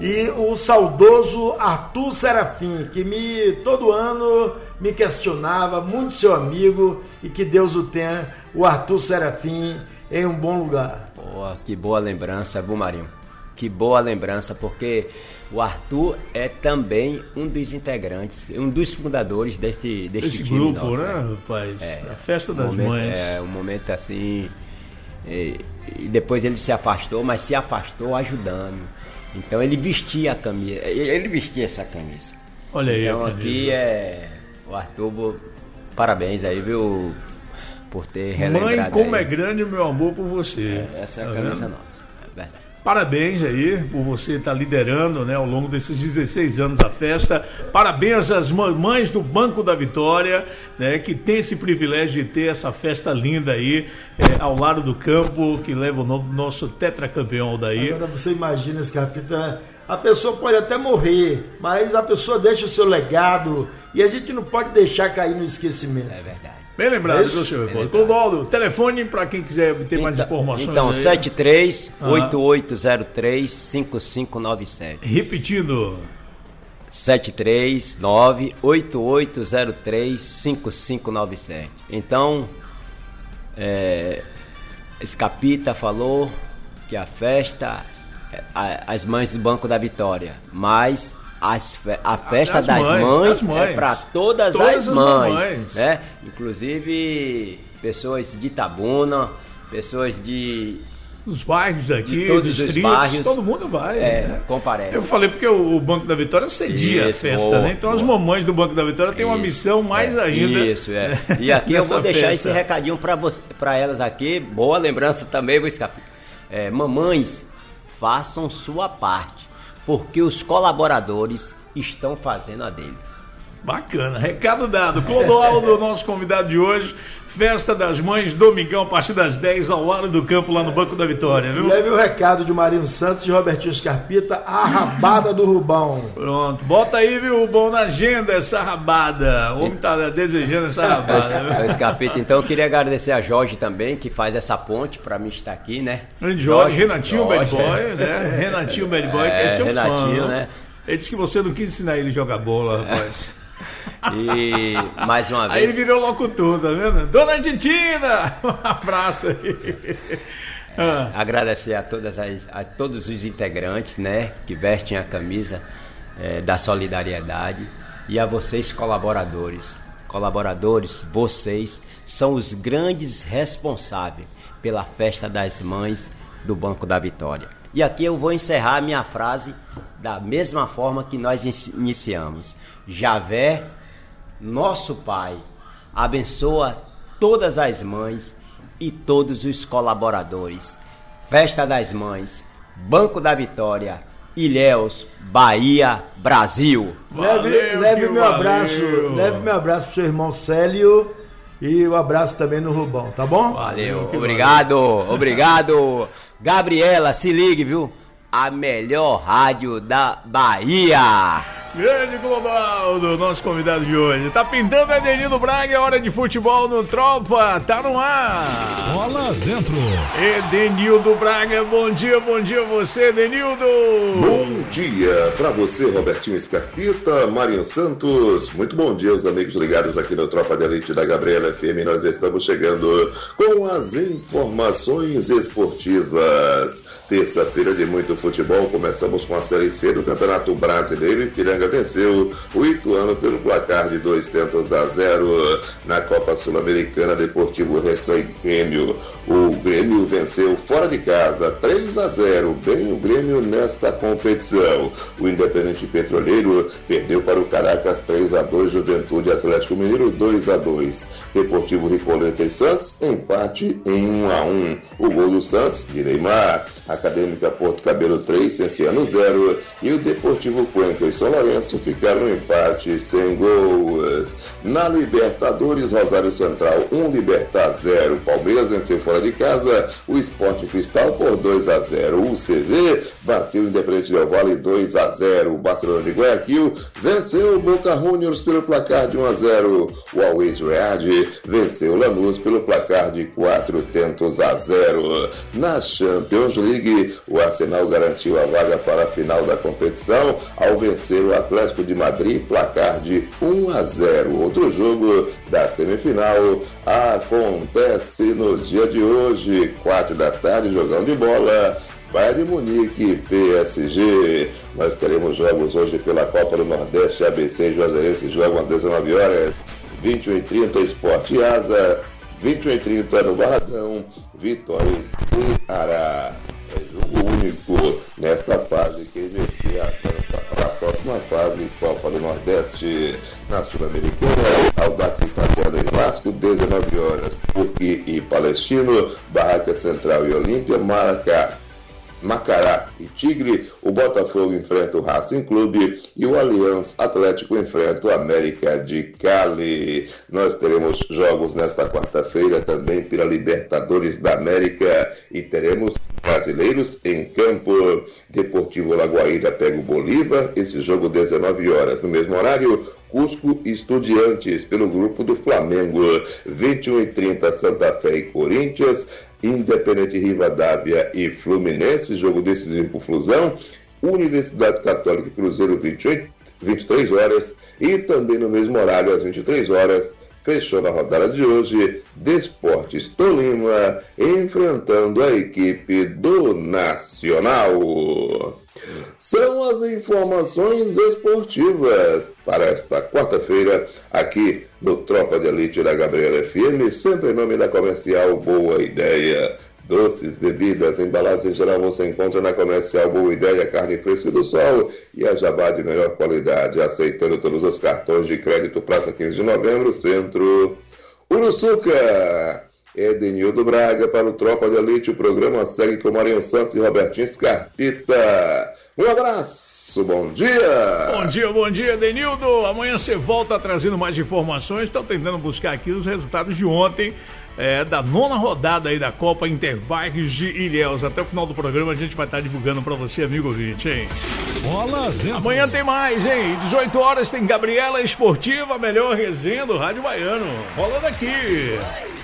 e o saudoso Arthur Serafim, que me todo ano me questionava, muito seu amigo, e que Deus o tenha, o Arthur Serafim, em um bom lugar. Boa, que boa lembrança, viu, Marinho? Que boa lembrança, porque o Arthur é também um dos integrantes, um dos fundadores deste, deste Esse time grupo, nosso, né, rapaz? É, a festa das um momento, mães. É, um momento assim... E, e depois ele se afastou, mas se afastou ajudando. Então ele vestia a camisa, ele vestia essa camisa. Olha aí, então aqui é o Arthur, parabéns aí, viu, por ter relembrado. Mãe, como aí. É grande o meu amor por você. É, essa é a tá camisa vendo? nossa, é verdade. Parabéns aí por você estar liderando, né, ao longo desses dezesseis anos a festa. Parabéns às mamães do Banco da Vitória, né, que tem esse privilégio de ter essa festa linda aí, é, ao lado do campo, que leva o nome do nosso tetracampeão daí. Agora você imagina, Scarpita, a pessoa pode até morrer, mas a pessoa deixa o seu legado e a gente não pode deixar cair no esquecimento. É verdade. Bem lembrado, é viu, senhor? Clodoaldo, telefone para quem quiser ter então, mais informações. Então, sete três Ah. oito oito zero três cinco cinco nove sete. Repetindo. sete três nove oito oito zero três cinco cinco nove sete. Então, é, Escapita falou que a festa, a, as mães do Banco da Vitória, mas as, a festa As das mães, mães, as mães. é para todas, Todas as as mães, mamães. né? Inclusive pessoas de Itabuna, pessoas de Os bairros aqui, de todos distritos, os bairros, todo mundo vai. é, né? comparece. Eu falei porque o, o Banco da Vitória cedia Isso, a festa, boa, né? Então boa. as mamães do Banco da Vitória têm uma Isso, missão mais é, ainda. Isso, é. E aqui eu vou nessa deixar festa. esse recadinho para você, para elas aqui. Boa lembrança também, vou escapar. É, mamães, façam sua parte, porque os colaboradores estão fazendo a dele. Bacana, recado dado. Clodoaldo, nosso convidado de hoje. Festa das Mães, domingão, a partir das dez, ao lado do campo, lá no Banco da Vitória, viu? Leve o recado de Marinho Santos e Robertinho Scarpita, a rabada do Rubão. Pronto, bota aí, viu, Rubão, na agenda essa rabada. O homem tá desejando essa rabada. Escapeta, então eu queria agradecer a Jorge também, que faz essa ponte para mim estar aqui, né? Grande Jorge, Renatinho Bad Jorge, Boy, é. né? Renatinho Bad Boy, que é É, seu Renatinho, fã. né? Ele disse que você não quis ensinar ele a jogar bola, rapaz. E mais uma vez. Aí ele virou locutor, tá vendo? Dona Titina! Um abraço aí. Ah. Agradecer a, todas as, a todos os integrantes, né, que vestem a camisa é, da solidariedade, e a vocês colaboradores. Colaboradores, vocês são os grandes responsáveis pela festa das mães do Banco da Vitória. E aqui eu vou encerrar a minha frase da mesma forma que nós iniciamos. Javé, nosso Pai, abençoa todas as mães e todos os colaboradores. Festa das Mães, Banco da Vitória, Ilhéus, Bahia, Brasil. Leve, Valeu, leve que meu valeu. abraço, leve meu abraço pro seu irmão Célio e o abraço também no Rubão, tá bom? Valeu, obrigado, obrigado. Gabriela, se ligue, viu? A melhor rádio da Bahia. Grande Clodoaldo, nosso convidado de hoje. Tá pintando Edenildo Braga, é hora de futebol no Tropa, tá no ar. Bola dentro. Edenildo Braga, bom dia, bom dia a você, Edenildo. Bom dia para você, Robertinho Scarpita, Marinho Santos. Muito bom dia aos amigos ligados aqui no Tropa de Elite da Gabriela F M. Nós estamos chegando com as informações esportivas. Terça-feira de muito futebol, começamos com a Série C do Campeonato Brasileiro. Ipiranga venceu o Ituano pelo placar de dois tentos a zero. Na Copa Sul-Americana, Deportivo Resta e Grêmio. O Grêmio venceu fora de casa três a zero, bem o Grêmio nesta competição. O Independente Petroleiro perdeu para o Caracas três a dois, Juventude Atlético Mineiro dois a dois. Deportivo Ripoleta e Santos, empate em um a um. O gol do Santos, de Neymar. Acadêmica Porto Cabelo três, Cienciano zero. E o Deportivo Cuenca e São Lourenço ficaram no empate sem gols. Na Libertadores, Rosário Central um, Libertad zero. Palmeiras venceu fora de casa o Sport Cristal por dois a zero. O C V bateu o Independente Del Vale dois a zero. O Barcelona de Guayaquil venceu o Boca Juniors pelo placar de um a zero. O Always Read venceu o Lanús pelo placar de quatro tentos a zero. Na Champions League, o Arsenal garantiu a vaga para a final da competição ao vencer o Atlético de Madrid placar de um a zero. Outro jogo da semifinal acontece no dia de hoje, quatro da tarde, jogão de bola, Bayern de Munique e P S G. Nós teremos jogos hoje pela Copa do Nordeste, A B C e Juazeirense jogam às dezenove horas, vinte e um e trinta Sport e Asa, vinte e um e trinta no Barradão, Vitória e Ceará. É jogo único nesta fase que inicia a dança para a próxima fase, Copa do Nordeste. Na Sul-Americana, Audax Italiano e Vasco, dezenove horas. Turqui e Palestino, Barraca Central e Olímpia, Maracá, Macará e Tigre, o Botafogo enfrenta o Racing Clube e o Allianz Atlético enfrenta o América de Cali. Nós teremos jogos nesta quarta-feira também pela Libertadores da América e teremos brasileiros em campo. Deportivo Lagoaíra pega o Bolívar, esse jogo dezenove horas. No mesmo horário, Cusco e Estudiantes pelo grupo do Flamengo, vinte e um e trinta Santa Fé e Corinthians, Independente Rivadavia e Fluminense, jogo decisivo por Flusão, Universidade Católica e Cruzeiro, vinte e oito, vinte e três horas, e também no mesmo horário, às vinte e três horas, fechou na rodada de hoje, Desportes Tolima, enfrentando a equipe do Nacional. São as informações esportivas para esta quarta-feira, aqui no Tropa de Elite da Gabriela F M, sempre em nome da Comercial Boa Ideia. Doces, bebidas, embalagens em geral você encontra na Comercial Boa Ideia, carne fresca do sol e a jabá de melhor qualidade, aceitando todos os cartões de crédito. Praça quinze de novembro, Centro, Uruçuca. Edenildo Braga para o Tropa de Elite. O programa segue com Marinho Santos e Robertinho Scarpita. Um abraço, bom dia! Bom dia, bom dia, Edenildo. Amanhã você volta trazendo mais informações. Estão tentando buscar aqui os resultados de ontem, é, da nona rodada aí da Copa Interbikes de Ilhéus. Até o final do programa a gente vai estar divulgando para você, amigo ouvinte, hein? Bola dentro. Amanhã tem mais, hein? dezoito horas tem Gabriela Esportiva, a melhor resenha do Rádio Baiano. Rolando aqui.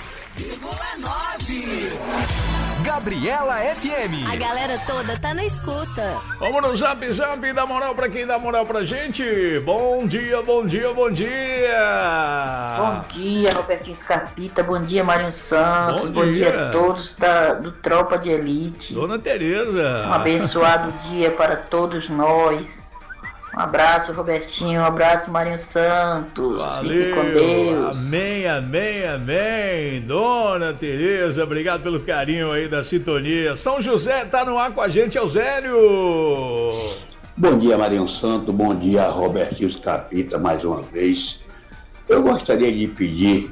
Gabriela F M. A galera toda tá na escuta. Vamos no Zap Zap, dá moral pra quem dá moral pra gente. Bom dia, bom dia, bom dia. Bom dia, Robertinho Scarpita. Bom dia, Marinho Santos. Bom, bom dia. dia a todos da, do Tropa de Elite. Dona Tereza. Um abençoado dia para todos nós. Um abraço, Robertinho. Um abraço, Marinho Santos. Valeu. Fique com Deus. Amém, amém, amém. Dona Tereza, obrigado pelo carinho aí da sintonia. São José tá no ar com a gente, é o Zélio. Bom dia, Marinho Santos. Bom dia, Robertinho Scarpita, mais uma vez. Eu gostaria de pedir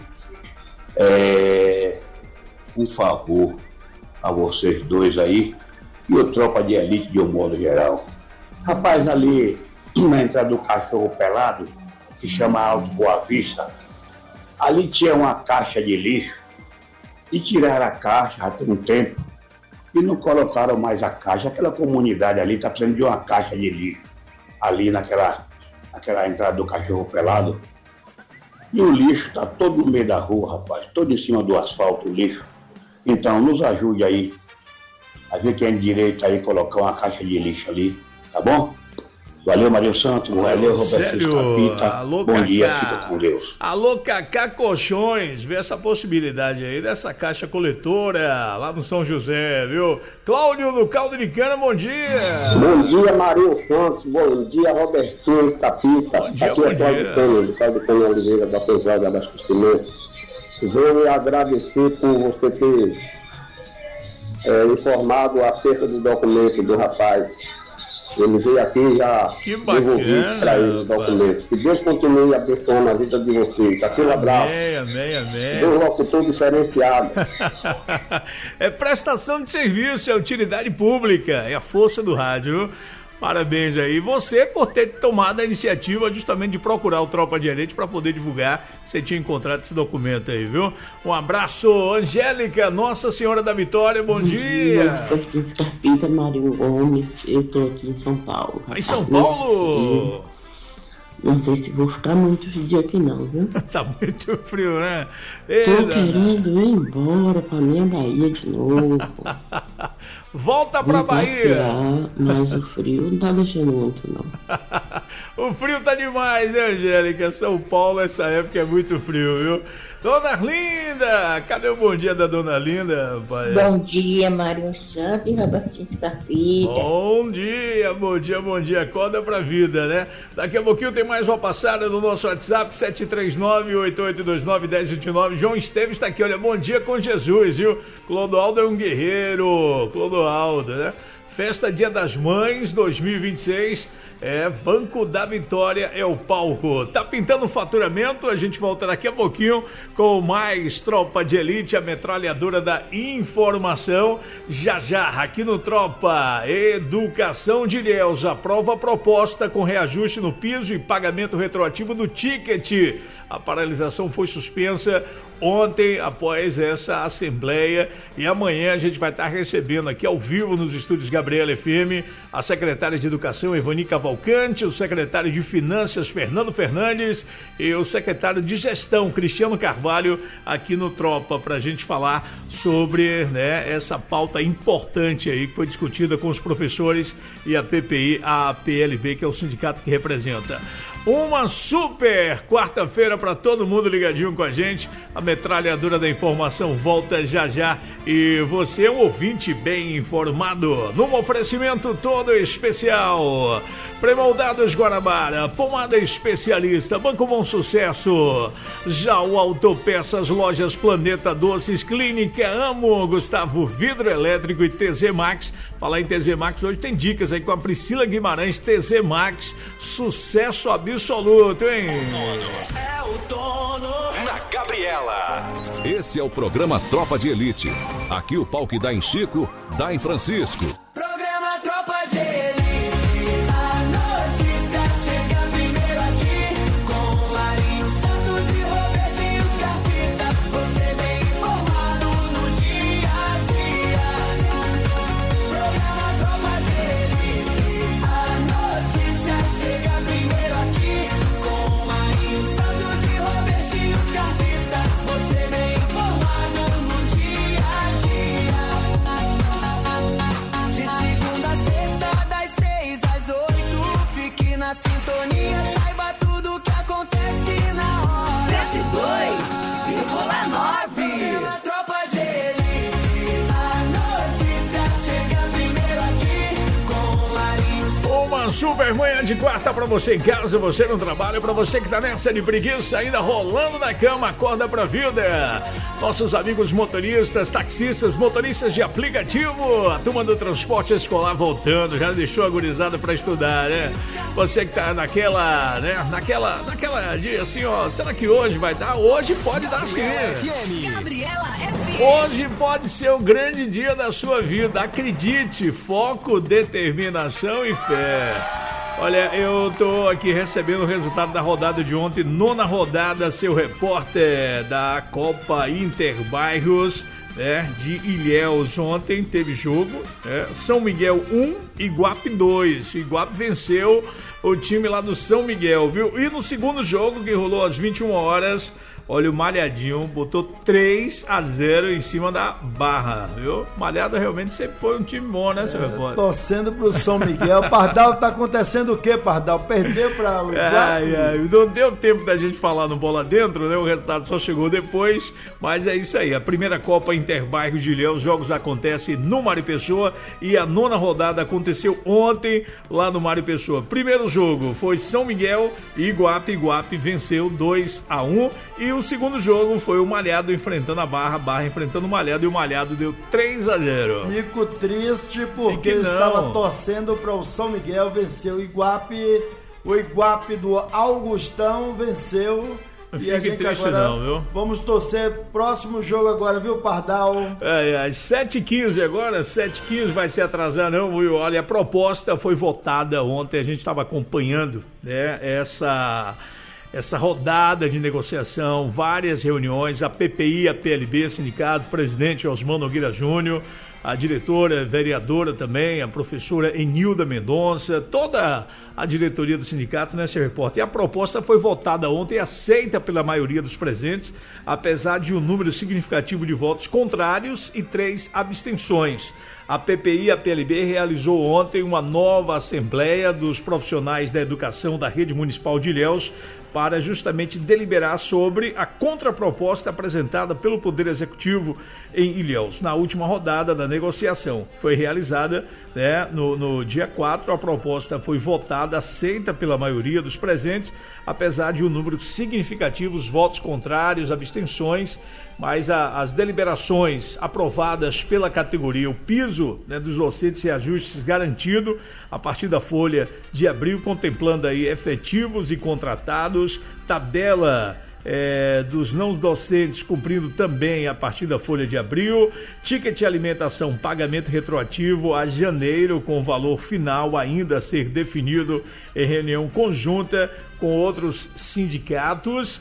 é, um favor a vocês dois aí e o Tropa de Elite de um modo geral. Rapaz, ali na entrada do Cachorro Pelado, que chama Alto Boa Vista, ali tinha uma caixa de lixo e tiraram a caixa há um tempo e não colocaram mais a caixa. Aquela comunidade ali está precisando de uma caixa de lixo ali naquela, naquela entrada do Cachorro Pelado, e o lixo está todo no meio da rua, rapaz, todo em cima do asfalto, o lixo. Então nos ajude aí a ver quem é direito aí colocar uma caixa de lixo ali, tá bom? Valeu, Marinho Santos. Valeu, Roberto Scarpita. Alô, bom Cacá. Dia, fica com Deus. Alô, Cacá Colchões. Vê essa possibilidade aí dessa caixa coletora lá no São José, viu? Cláudio do Caldo de Cana, bom dia. Bom dia, Marinho Santos. Bom dia, Robertinho Scarpita. Bom dia, aqui bom é Cláudio dia. Cana, do Caldo de Cana Oliveira, da Central de Abastecimento. Vou agradecer por você ter é, informado acerca do documento do rapaz. Ele veio aqui e já devolvi para ele o documento. Que Deus continue abençoando a vida de vocês. Aquele abraço. Amém, amém, amém. Um locutor diferenciado. É prestação de serviço, é utilidade pública, é a força do rádio. Parabéns aí. Você por ter tomado a iniciativa justamente de procurar o Tropa de Elite para poder divulgar. Você tinha encontrado esse documento aí, viu? Um abraço, Angélica, Nossa Senhora da Vitória, bom, bom dia. dia. Escarpita, Marinho Gomes, eu tô aqui em São Paulo. Em São Paulo? Não sei se vou ficar muitos dias aqui não, viu? Tá muito frio, né? Tô querendo ir embora pra minha Bahia de novo. Volta pra Vou Bahia! passear, mas o frio não tá deixando muito, não. O frio tá demais, né, Angélica? São Paulo, essa época é muito frio, viu? Dona Linda! Cadê o bom dia da Dona Linda, rapaz? Bom dia, Mário Santos e Robertinho Escarpita. Bom dia, bom dia, bom dia. Acorda pra vida, né? Daqui a pouquinho tem mais uma passada no nosso WhatsApp, sete três nove, oito oito dois nove, um zero dois nove. João Esteves está aqui, olha, bom dia com Jesus, viu? Clodoaldo é um guerreiro, Clodoaldo, né? Festa Dia das Mães dois mil e vinte e seis. É, Banco da Vitória é o palco. Tá pintando o faturamento, a gente volta daqui a pouquinho com mais Tropa de Elite, a metralhadora da informação. Já já, aqui no Tropa, Educação de Ilhéus, aprova a proposta com reajuste no piso e pagamento retroativo do ticket. A paralisação foi suspensa ontem após essa assembleia e amanhã a gente vai estar recebendo aqui ao vivo nos estúdios Gabriela F M a secretária de Educação Evani Cavalcante, o secretário de Finanças Fernando Fernandes e o secretário de Gestão Cristiano Carvalho aqui no Tropa para a gente falar sobre, né, essa pauta importante aí que foi discutida com os professores e a P P I, a P L B, que é o sindicato que representa. Uma super quarta-feira para todo mundo ligadinho com a gente. A metralhadora da informação volta já já e você é um ouvinte bem informado. Num oferecimento todo especial. Premoldados Guanabara, Pomada Especialista, Banco Bom Sucesso, já o Autopeças, Lojas Planeta Doces, Clínica Amo, Gustavo Vidro Elétrico e T Z Max. Falar em T Z Max, hoje tem dicas aí com a Priscila Guimarães. T Z Max, sucesso absoluto, hein? É outono na Gabriela. Esse é o programa Tropa de Elite. Aqui o pau que dá em Chico, dá em Francisco. Programa Tropa de Elite. A notícia chega primeiro aqui com Marinho Santos e Robertinho Escarpita. Você bem informado no dia a dia. Programa Tropa de Elite. A notícia chega primeiro aqui com Marinho Santos e Robertinho Escarpita. Você bem informado no dia a dia. De segunda a sexta, das seis às oito, fique na sintonia, saiba tudo que acontece na hora. cento e dois vírgula nove. Tropa de Elite, a notícia chega primeiro aqui com Marinho. Uma super manhã de quarta pra você em casa, você no trabalho, pra você que tá nessa de preguiça, ainda rolando na cama, acorda pra vida. Nossos amigos motoristas, taxistas, motoristas de aplicativo, a turma do transporte escolar voltando, já deixou a gurizada pra estudar, né? Você que tá naquela, né, naquela, naquela dia assim, ó, será que hoje vai dar? Hoje pode dar sim. Gabriela F M. Hoje pode ser o grande dia da sua vida, acredite, foco, determinação e fé. Olha, eu tô aqui recebendo o resultado da rodada de ontem, nona rodada, seu repórter da Copa Interbairros, né, de Ilhéus. Ontem teve jogo, né, São Miguel um, Iguape dois. Iguape venceu o time lá do São Miguel, viu? E no segundo jogo, que rolou às vinte e uma horas, olha, o Malhadinho botou três a zero em cima da Barra, viu? Malhado realmente sempre foi um time bom, né, seu repórter? Torcendo pro São Miguel. Pardal, tá acontecendo o quê, Pardal? Perdeu pra o Iguape? Ai, ai, não deu tempo da gente falar no Bola Dentro, né? O resultado só chegou depois, mas é isso aí. A primeira Copa Interbairros de Ilhéus, os jogos acontecem no Mário Pessoa e a nona rodada aconteceu ontem lá no Mário Pessoa. Primeiro jogo foi São Miguel e Iguape. Iguape venceu dois a um e o segundo jogo foi o Malhado enfrentando a Barra, Barra enfrentando o Malhado e o Malhado deu três a zero. Fico triste porque eu estava torcendo para o São Miguel vencer o Iguape. O Iguape do Augustão venceu E a gente triste agora não, viu? Vamos torcer próximo jogo agora, viu, Pardal? É, às sete e quinze agora, sete e quinze vai se atrasar não, viu? Olha, a proposta foi votada ontem, a gente estava acompanhando, né, essa, essa rodada de negociação, várias reuniões, a P P I, a P L B, sindicato, presidente Osmar Nogueira Júnior, a diretora, a vereadora também, a professora Enilda Mendonça, toda a diretoria do sindicato, né, seu repórter? E a proposta foi votada ontem e aceita pela maioria dos presentes, apesar de um número significativo de votos contrários e três abstenções. A P P I e a P L B realizou ontem uma nova assembleia dos profissionais da educação da rede municipal de Ilhéus para justamente deliberar sobre a contraproposta apresentada pelo Poder Executivo em Ilhéus. Na última rodada da negociação, foi realizada, né, no, no dia quatro, a proposta foi votada, aceita pela maioria dos presentes, apesar de um número significativo de votos contrários, abstenções, mas a, as deliberações aprovadas pela categoria, o piso, né, dos docentes e ajustes garantido a partir da folha de abril, contemplando aí efetivos e contratados, tabela é, dos não docentes cumprindo também a partir da folha de abril, ticket de alimentação, pagamento retroativo a janeiro com valor final ainda a ser definido em reunião conjunta com outros sindicatos.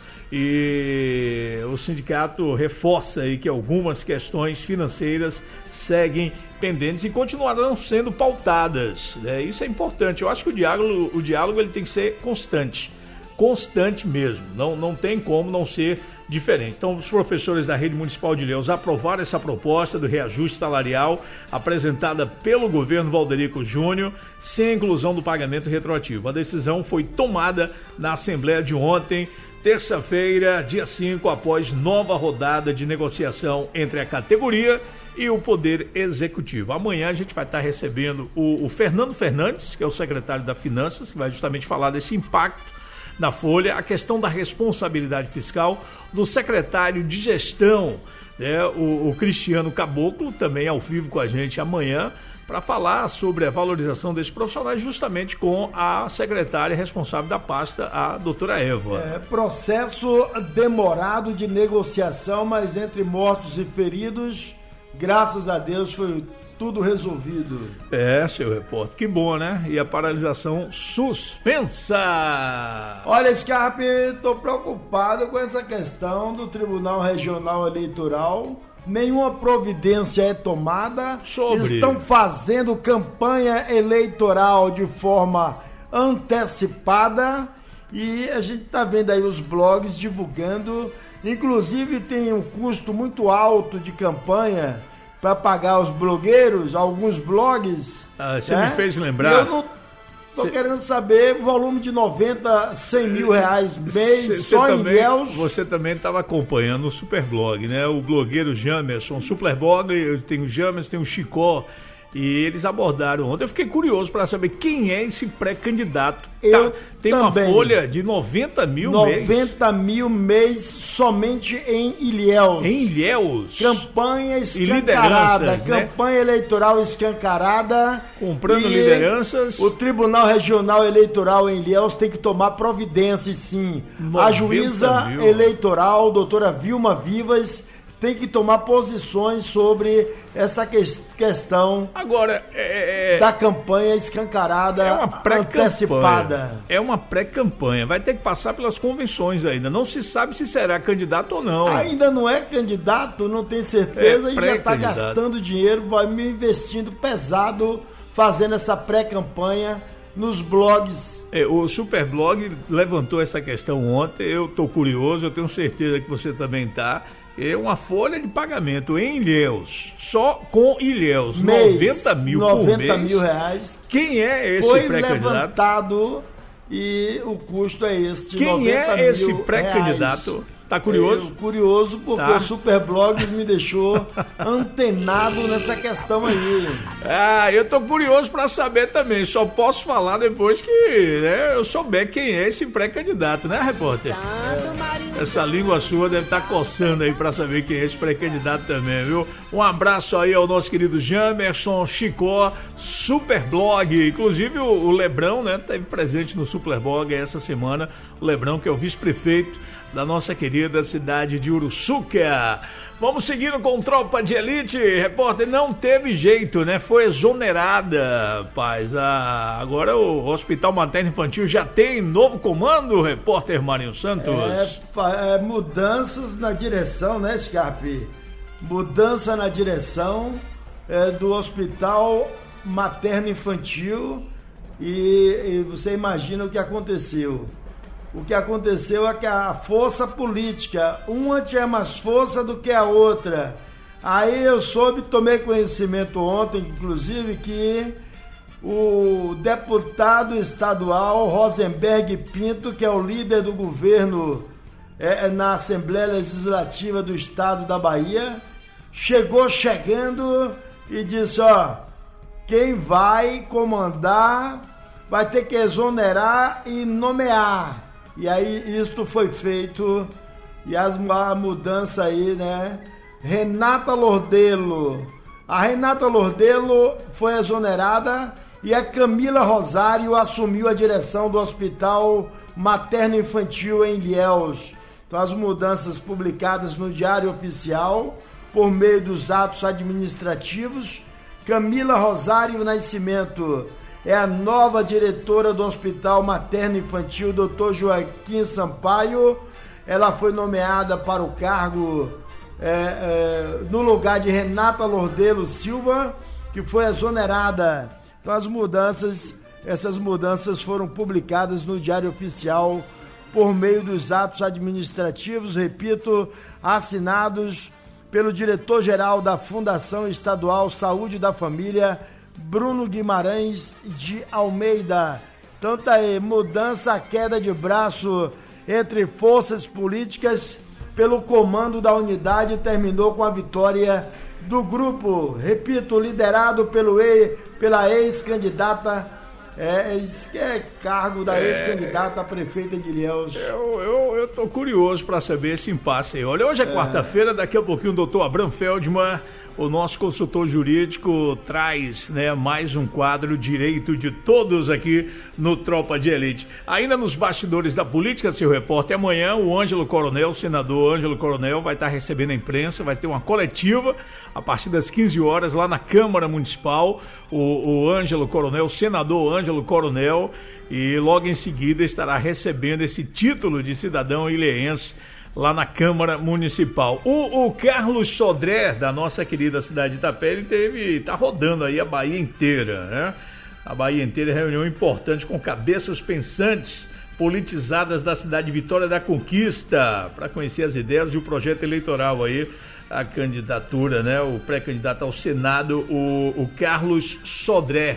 E o sindicato reforça aí que algumas questões financeiras seguem pendentes e continuarão sendo pautadas, né? Isso é importante. Eu acho que o diálogo, o diálogo ele tem que ser constante, constante mesmo. Não, não tem como não ser diferente. Então, os professores da rede municipal de Ilhéus aprovaram essa proposta do reajuste salarial apresentada pelo governo Valderico Júnior, sem a inclusão do pagamento retroativo. A decisão foi tomada na assembleia de ontem, terça-feira, dia cinco, após nova rodada de negociação entre a categoria e o Poder Executivo. Amanhã a gente vai estar recebendo o, o Fernando Fernandes, que é o secretário da Finanças, que vai justamente falar desse impacto na folha, a questão da responsabilidade fiscal do secretário de gestão, né, o, o Cristiano Caboclo, também ao vivo com a gente amanhã, para falar sobre a valorização desses profissionais, justamente com a secretária responsável da pasta, a doutora Eva. É, processo demorado de negociação, mas entre mortos e feridos, graças a Deus foi tudo resolvido. É, seu repórter, que bom, né? E a paralisação suspensa. Olha, Scarpe, estou preocupado com essa questão do Tribunal Regional Eleitoral. Nenhuma providência é tomada. Sobre. Estão fazendo campanha eleitoral de forma antecipada e a gente está vendo aí os blogs divulgando. Inclusive tem um custo muito alto de campanha para pagar os blogueiros, alguns blogs. Ah, você né? me fez lembrar. E eu não tô cê... querendo saber o volume de noventa, cem mil reais mês cê, só cê em também, Ilhéus. Você também estava acompanhando o Superblog, né? O blogueiro Jamerson, Superblog, tem o Jamerson, tem o Chicó. E eles abordaram ontem. Eu fiquei curioso para saber quem é esse pré-candidato. Eu tá, tem também. uma folha de noventa mil mês. noventa mil mês somente em Ilhéus. Em Ilhéus. Campanha escancarada. Né? Campanha eleitoral escancarada. Comprando lideranças. O Tribunal Regional Eleitoral em Ilhéus tem que tomar providências, sim. A juíza mil. eleitoral, doutora Vilma Vivas, tem que tomar posições sobre essa que- questão Agora, é, é, da campanha escancarada, é uma antecipada. É uma pré-campanha. Vai ter que passar pelas convenções ainda. Não se sabe se será candidato ou não. Ainda não é candidato, não tem certeza, É e já está pré-candidato. gastando dinheiro, vai me investindo pesado fazendo essa pré-campanha nos blogs. É, o Superblog levantou essa questão ontem. Eu estou curioso, eu tenho certeza que você também está. É uma folha de pagamento em Ilhéus, só com Ilhéus, Mês, noventa mil noventa por mês. mil reais. Quem é esse Foi pré-candidato? levantado e o custo é este, Quem noventa é esse mil pré-candidato? reais. Tá curioso? Eu, curioso porque Tá. o Superblogs me deixou antenado nessa questão aí. Ah, eu tô curioso para saber também. Só posso falar depois que, né, eu souber quem é esse pré-candidato, né, repórter? Santo Marinho Essa língua sua deve estar coçando aí para saber quem é esse pré-candidato também, viu? Um abraço aí ao nosso querido Jamerson Chicó, Superblog. Inclusive o Lebrão, né, esteve presente no Superblog essa semana. O Lebrão, que é o vice-prefeito da nossa querida cidade de Uruçuca. Vamos seguindo com Tropa de Elite. Repórter, não teve jeito, né? Foi exonerada, paz. Ah, agora o Hospital Materno Infantil já tem novo comando, repórter Marinho Santos. É, é, mudanças na direção, né, Scarpe? Mudança na direção é, do Hospital Materno Infantil e, e você imagina o que aconteceu. O que aconteceu é que a força política, uma tinha mais força do que a outra. Aí eu soube, tomei conhecimento ontem, inclusive, que o deputado estadual Rosenberg Pinto, que é o líder do governo é, na Assembleia Legislativa do Estado da Bahia, chegou chegando e disse, ó, quem vai comandar vai ter que exonerar e nomear. E aí isto foi feito, e as, a mudança aí, né? Renata Lordelo. A Renata Lordelo foi exonerada e a Camila Rosário assumiu a direção do Hospital Materno Infantil em Ilhéus. Então as mudanças publicadas no Diário Oficial, por meio dos atos administrativos, Camila Rosário Nascimento é a nova diretora do Hospital Materno Infantil, doutor Joaquim Sampaio. Ela foi nomeada para o cargo é, é, no lugar de Renata Lordelo Silva, que foi exonerada. Então as mudanças, essas mudanças foram publicadas no Diário Oficial por meio dos atos administrativos, repito, assinados pelo diretor-geral da Fundação Estadual Saúde da Família, Bruno Guimarães de Almeida. Então tá aí, mudança, queda de braço entre forças políticas pelo comando da unidade terminou com a vitória do grupo, repito, liderado pelo e, pela ex-candidata, é, é cargo da é, ex-candidata a prefeita de Ilhéus. Eu, eu, eu tô curioso para saber esse impasse aí. Olha, hoje é, é. quarta-feira, daqui a pouquinho o doutor Abraham Feldman, o nosso consultor jurídico, traz, né, mais um quadro Direito de Todos aqui no Tropa de Elite. Ainda nos bastidores da política, seu repórter, amanhã o Ângelo Coronel, o senador Ângelo Coronel, vai estar recebendo a imprensa, vai ter uma coletiva a partir das quinze horas lá na Câmara Municipal. O, o Ângelo Coronel, o senador Ângelo Coronel, e logo em seguida estará recebendo esse título de cidadão ilhéense lá na Câmara Municipal. O, o Carlos Sodré, da nossa querida cidade de Itapé, ele teve, tá rodando aí a Bahia inteira, né? A Bahia inteira, reunião importante com cabeças pensantes politizadas da cidade de Vitória da Conquista, para conhecer as ideias e o projeto eleitoral aí, a candidatura, né? O pré-candidato ao Senado, o, o Carlos Sodré.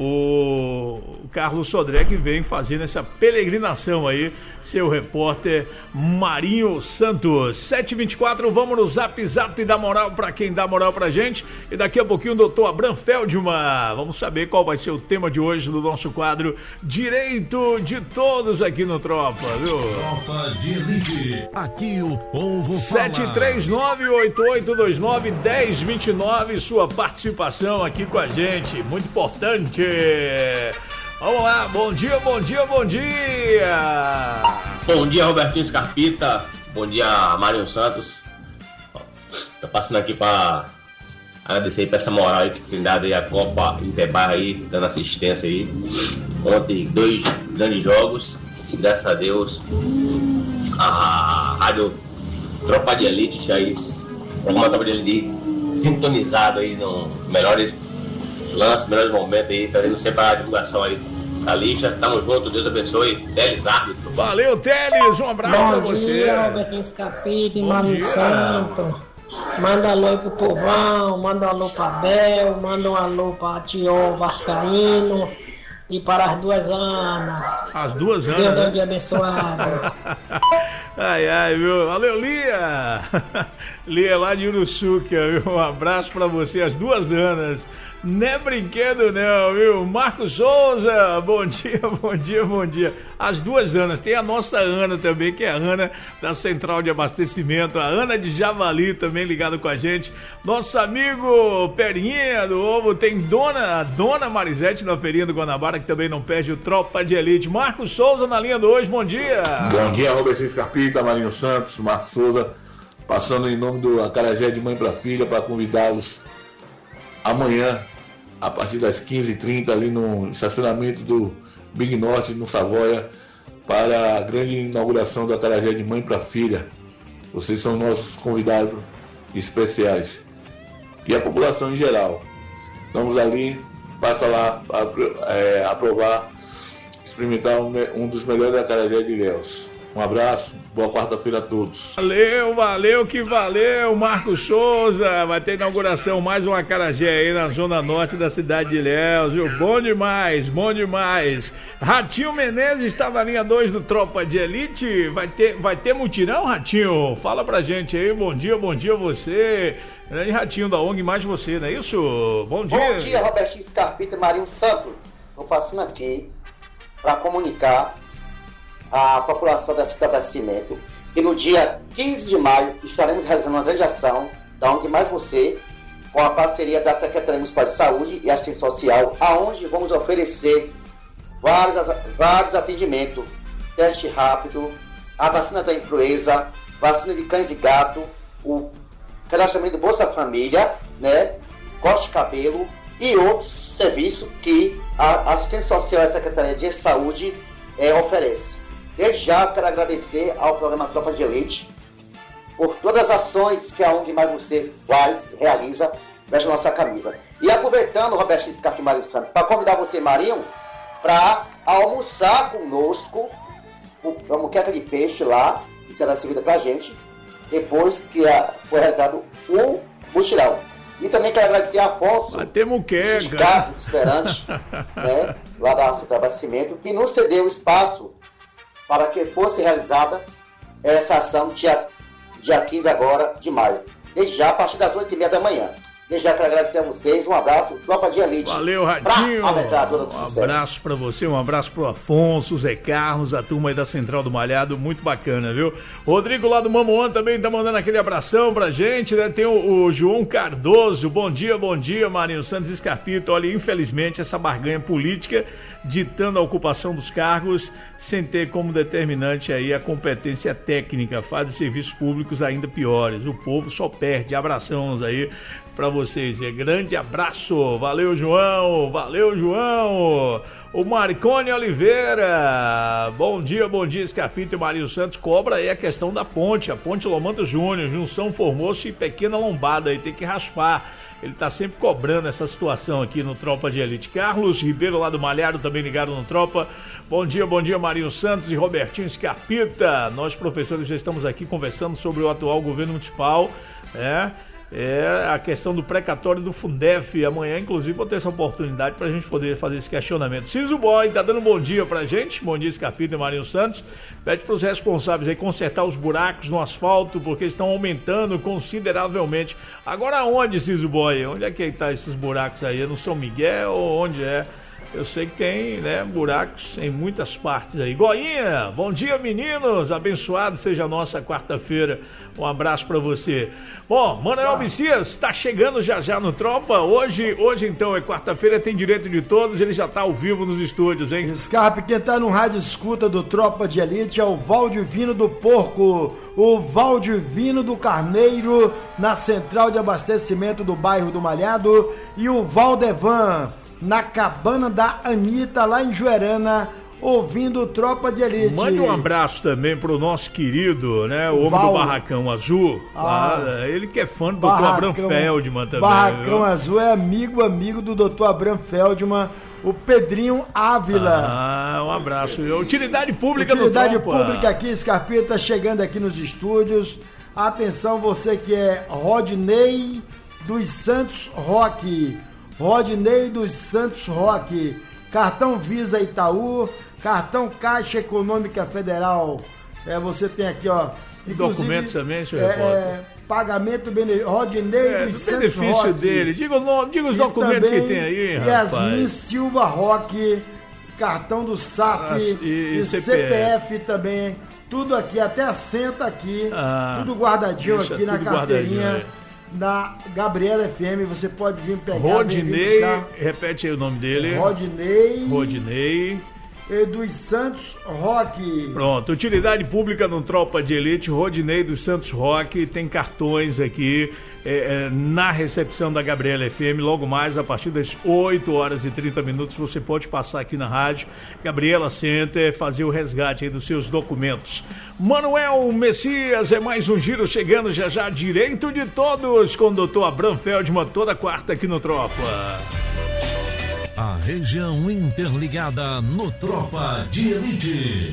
O Carlos Sodré, que vem fazendo essa peregrinação aí, seu repórter Marinho Santos. sete e vinte e quatro, vamos no Zap Zap dar moral pra quem dá moral pra gente. E daqui a pouquinho o doutor Abraham Feldman. Vamos saber qual vai ser o tema de hoje do nosso quadro Direito de Todos aqui no Tropa, viu? Tropa de Elite, aqui o povo fala. sete três nove, oito oito dois nove, um zero dois nove, sua participação aqui com a gente, muito importante. Vamos lá, bom dia, bom dia, bom dia! Bom dia, Robertinho Scarpita, bom dia, Marinho Santos. Tô passando aqui para agradecer aí por essa moral aí que tem dado aí a Copa Interbar aí, dando assistência aí. Ontem, dois grandes jogos, e graças a Deus, a Rádio Tropa de Elite, aí, o programa Tropa de Elite sintonizado aí no melhores lance, melhores momentos aí, fazendo sempre a divulgação aí da lixa. Tamo junto, Deus abençoe. Teles árbitro. Valeu, Teles, um abraço Bom pra você. Bom dia, Robertinho Escapito e Marinho Santo. Manda alô aí pro povão, manda um alô pra Bel, manda um alô pra Tio Vascaíno e para as duas Anas. As duas Anas. Deus né? dê um dia abençoado. Ai, ai, viu? Valeu, Lia. Lia lá de Uruçuca, viu? Um abraço pra você, as duas Anas, Não é brinquedo não, viu? Marcos Souza, bom dia, bom dia, bom dia. As duas Anas, tem a nossa Ana também, que é a Ana da Central de Abastecimento, a Ana de Javali também ligada com a gente. Nosso amigo Perinha do Ovo, tem dona, a dona Marisete na Feirinha do Guanabara, que também não perde o Tropa de Elite. Marcos Souza na linha do hoje, bom dia. Bom dia, Robertinho Scarpita, Marinho Santos, Marcos Souza, passando em nome do Acarajé de Mãe para Filha para convidá-los amanhã, a partir das quinze e trinta, ali no estacionamento do Big Norte, no Savoia, para a grande inauguração do Acarajé de Mãe para Filha. Vocês são nossos convidados especiais. E a população em geral. Estamos ali, passa lá para é, aprovar, experimentar um, um dos melhores acarajé de Ilhéus. Um abraço, boa quarta-feira a todos. Valeu, valeu que valeu, Marcos Souza. Vai ter inauguração, mais um acarajé aí na zona norte da cidade de Ilhéus, viu? Bom demais, bom demais. Ratinho Menezes está na linha dois do Tropa de Elite. Vai ter, vai ter mutirão, Ratinho? Fala pra gente aí, bom dia, bom dia você. Grande Ratinho da O N G, mais você, não é isso? Bom dia. Bom dia, Robertinho Scarpita e Marinho Santos. Estou passando aqui para comunicar a população desse estabelecimento e no dia quinze de maio estaremos realizando uma grande ação da O N G Mais Você, com a parceria da Secretaria Municipal de Saúde e Assistência Social, aonde vamos oferecer vários, vários atendimentos, teste rápido, a vacina da influenza, vacina de cães e gato, o cadastramento do Bolsa Família, né, corte de cabelo e outros serviços que a Assistência Social e a Secretaria de Saúde é, oferece. Desde já quero agradecer ao programa Tropa de Elite por todas as ações que a O N G Mais Você faz, realiza, veste a nossa camisa. E aproveitando, Roberto Scarpita e Marinho Santos, para convidar você, Marinho, para almoçar conosco uma moqueca de peixe lá, que será servida para a gente, depois que a, foi realizado o mutirão. E também quero agradecer a Afonso, vai ter muqueca, sindicato esperante, né, lá da Central de Abastecimento, que nos cedeu espaço para que fosse realizada essa ação dia, dia quinze agora de maio. Desde já, a partir das oito e meia da manhã. Desde já quero agradecer a vocês, um abraço, Tropa de Elite. Valeu, Ratinho. Pra a metralhadora do Um sucesso. abraço pra você, um abraço pro Afonso, Zé Carlos, a turma aí da Central do Malhado, muito bacana, viu? Rodrigo lá do Mamoan também tá mandando aquele abração pra gente, né? Tem o, o João Cardoso, bom dia, bom dia, Marinho Santos e Scarpita. Olha, infelizmente essa barganha política ditando a ocupação dos cargos sem ter como determinante aí a competência técnica, faz os serviços públicos ainda piores. O povo só perde. Abraços aí pra vocês. É grande abraço. Valeu, João. Valeu, João. O Marcone Oliveira. Bom dia, bom dia, Scarpita e Marinho Santos. Cobra aí a questão da ponte. A ponte Lomanto Júnior. Junção Formoso e pequena lombada aí. Tem que raspar. Ele tá sempre cobrando essa situação aqui no Tropa de Elite. Carlos Ribeiro lá do Malhado também ligado no Tropa. Bom dia, bom dia, Marinho Santos e Robertinho Scarpita. Nós, professores, já estamos aqui conversando sobre o atual governo municipal, né? É a questão do precatório do Fundef. Amanhã, inclusive, vou ter essa oportunidade para a gente poder fazer esse questionamento. Ciso Boy tá dando um bom dia pra gente. Bom dia, Scarpita e Marinho Santos. Pede para os responsáveis aí consertar os buracos no asfalto, porque estão aumentando consideravelmente. Agora onde, Ciso Boy? Onde é que tá esses buracos aí? É no São Miguel ou onde é? Eu sei que tem, né, buracos em muitas partes aí. Goinha, bom dia, meninos. Abençoado seja a nossa quarta-feira. Um abraço pra você. Bom, Manuel Messias está chegando já já no Tropa. Hoje, hoje então, é quarta-feira, tem direito de todos. Ele já tá ao vivo nos estúdios, hein? Scarpe, quem tá no rádio escuta do Tropa de Elite é o Valdivino do Porco, o Valdivino do Carneiro, na central de abastecimento do bairro do Malhado, e o Valdevan, na cabana da Anitta, lá em Juerana, ouvindo Tropa de Elite. Mande um abraço também pro nosso querido, né, o homem Val. do Barracão Azul. Ah. Lá, ele que é fã do doutor Abraham Feldman também. Barracão viu? Azul é amigo, amigo do doutor Abraham Feldman, o Pedrinho Ávila. Ah, um abraço. Utilidade pública Utilidade no Tropa. pública aqui, Scarpita, chegando aqui nos estúdios. Atenção, você que é Rodney dos Santos Roque. Rodney dos Santos Roque. Cartão Visa Itaú, cartão Caixa Econômica Federal. É, você tem aqui, ó. E documentos também, senhor é, repórter? é, Pagamento bene... Rodinei É, dos do Santos benefício Roque. dele. Diga o nome, diga os E documentos que também tem aí, Yasmin rapaz. Silva Roque, cartão do S A F Ah, e, e e C P F. C P F também. Tudo aqui, até assenta aqui. Ah, tudo guardadinho deixa aqui na tudo carteirinha. guardadinho, Na Gabriela F M, você pode vir pegar. Rodinei, vir repete aí o nome dele. Rodinei. Rodinei. E dos Santos Roque. Pronto, utilidade pública no Tropa de Elite, Rodinei dos Santos Roque, tem cartões aqui é, é, na recepção da Gabriela F M, logo mais a partir das oito horas e trinta minutos você pode passar aqui na rádio, Gabriela Center, fazer o resgate aí dos seus documentos. Manuel Messias, é mais um giro chegando já já, direito de todos, com o doutor Abraham Feldman, toda quarta aqui no Tropa. A região interligada no Tropa de Elite.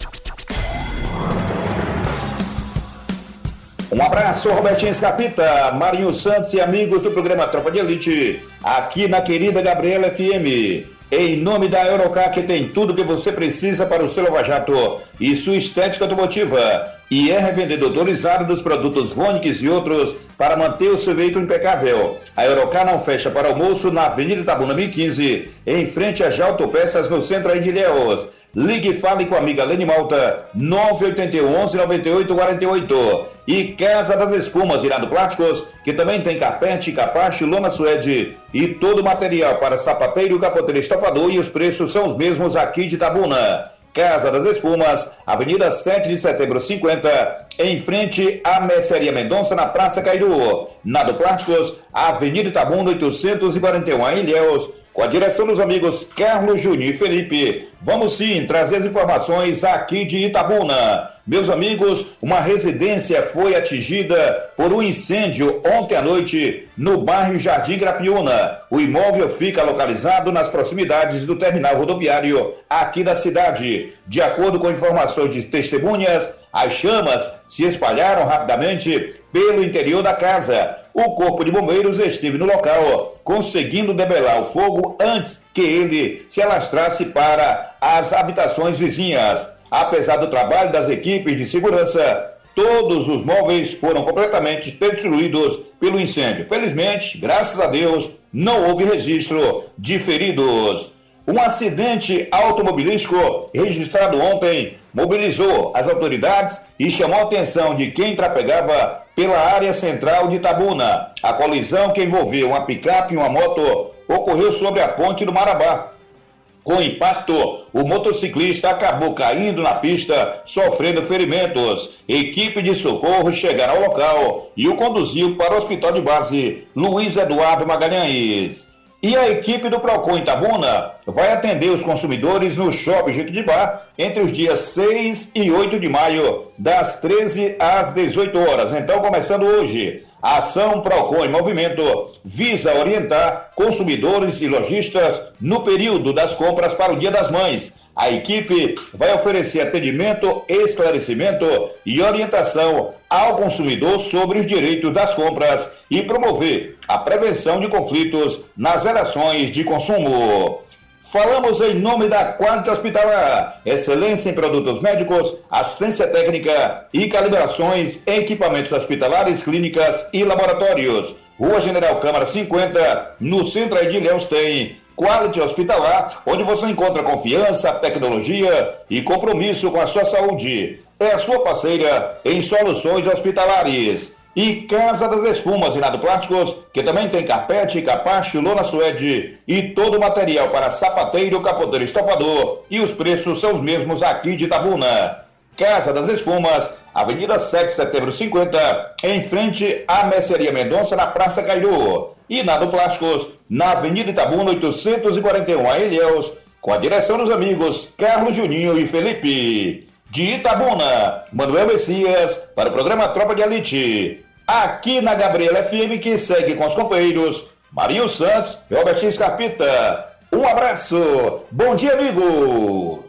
Um abraço, Robertinho Escapita, Marinho Santos e amigos do programa Tropa de Elite, aqui na querida Gabriela F M. Em nome da Eurocar, que tem tudo que você precisa para o seu lava-jato e sua estética automotiva. E é revendedor autorizado dos produtos Vonix e outros para manter o seu veículo impecável. A Eurocar não fecha para almoço na Avenida Itabuna mil e quinze, em frente a Autopeças, no centro aí de Ilhéus. Ligue e fale com a amiga Lene Malta, nove oito um, onze, nove oito quatro oito. E Casa das Espumas, Irado Plásticos, que também tem carpete, capacho, lona suede e todo o material para sapateiro, capoteiro, estofador, e os preços são os mesmos aqui de Itabuna. Casa das Espumas, Avenida sete de setembro cinquenta, em frente à Mercearia Mendonça, na Praça Cairu. Nado Plásticos, Avenida Itabuna oitocentos e quarenta e um, em Ilhéus, com a direção dos amigos Carlos Júnior e Felipe. Vamos sim trazer as informações aqui de Itabuna. Meus amigos, uma residência foi atingida por um incêndio ontem à noite no bairro Jardim Grapiúna. O imóvel fica localizado nas proximidades do terminal rodoviário aqui da cidade. De acordo com informações de testemunhas, as chamas se espalharam rapidamente pelo interior da casa. O corpo de bombeiros esteve no local, conseguindo debelar o fogo antes que ele se alastrasse para as habitações vizinhas. Apesar do trabalho das equipes de segurança, todos os móveis foram completamente destruídos pelo incêndio. Felizmente, graças a Deus, não houve registro de feridos. Um acidente automobilístico registrado ontem mobilizou as autoridades e chamou a atenção de quem trafegava pela área central de Itabuna. A colisão, que envolveu uma picape e uma moto, ocorreu sobre a ponte do Marabá. Com o impacto, o motociclista acabou caindo na pista, sofrendo ferimentos. Equipe de socorro chegaram ao local e o conduziu para o hospital de base Luiz Eduardo Magalhães. E a equipe do Procon Itabuna vai atender os consumidores no Shopping Jequitibá entre os dias seis e oito de maio, das treze às dezoito horas. Então, começando hoje, a ação Procon em Movimento visa orientar consumidores e lojistas no período das compras para o Dia das Mães. A equipe vai oferecer atendimento, esclarecimento e orientação ao consumidor sobre os direitos das compras e promover a prevenção de conflitos nas relações de consumo. Falamos em nome da Quality Hospitalar, excelência em produtos médicos, assistência técnica e calibrações em equipamentos hospitalares, clínicas e laboratórios. Rua General Câmara cinquenta, no centro de Ilhéus, tem Quality Hospitalar, onde você encontra confiança, tecnologia e compromisso com a sua saúde. É a sua parceira em soluções hospitalares. E Casa das Espumas, Irado Plásticos, que também tem carpete, capacho, lona suede e todo o material para sapateiro, capoteiro, estofador, e os preços são os mesmos aqui de Itabuna. Casa das Espumas, Avenida sete de setembro cinquenta, em frente à Mercearia Mendonça, na Praça Cairu. E Nado Plásticos, na Avenida Itabuna oitocentos e quarenta e um, em Ilhéus, com a direção dos amigos Carlos Juninho e Felipe. De Itabuna, Manuel Messias, para o programa Tropa de Elite. Aqui na Gabriela F M, que segue com os companheiros Marinho Santos e Robertinho Escapita. Um abraço, bom dia, amigos!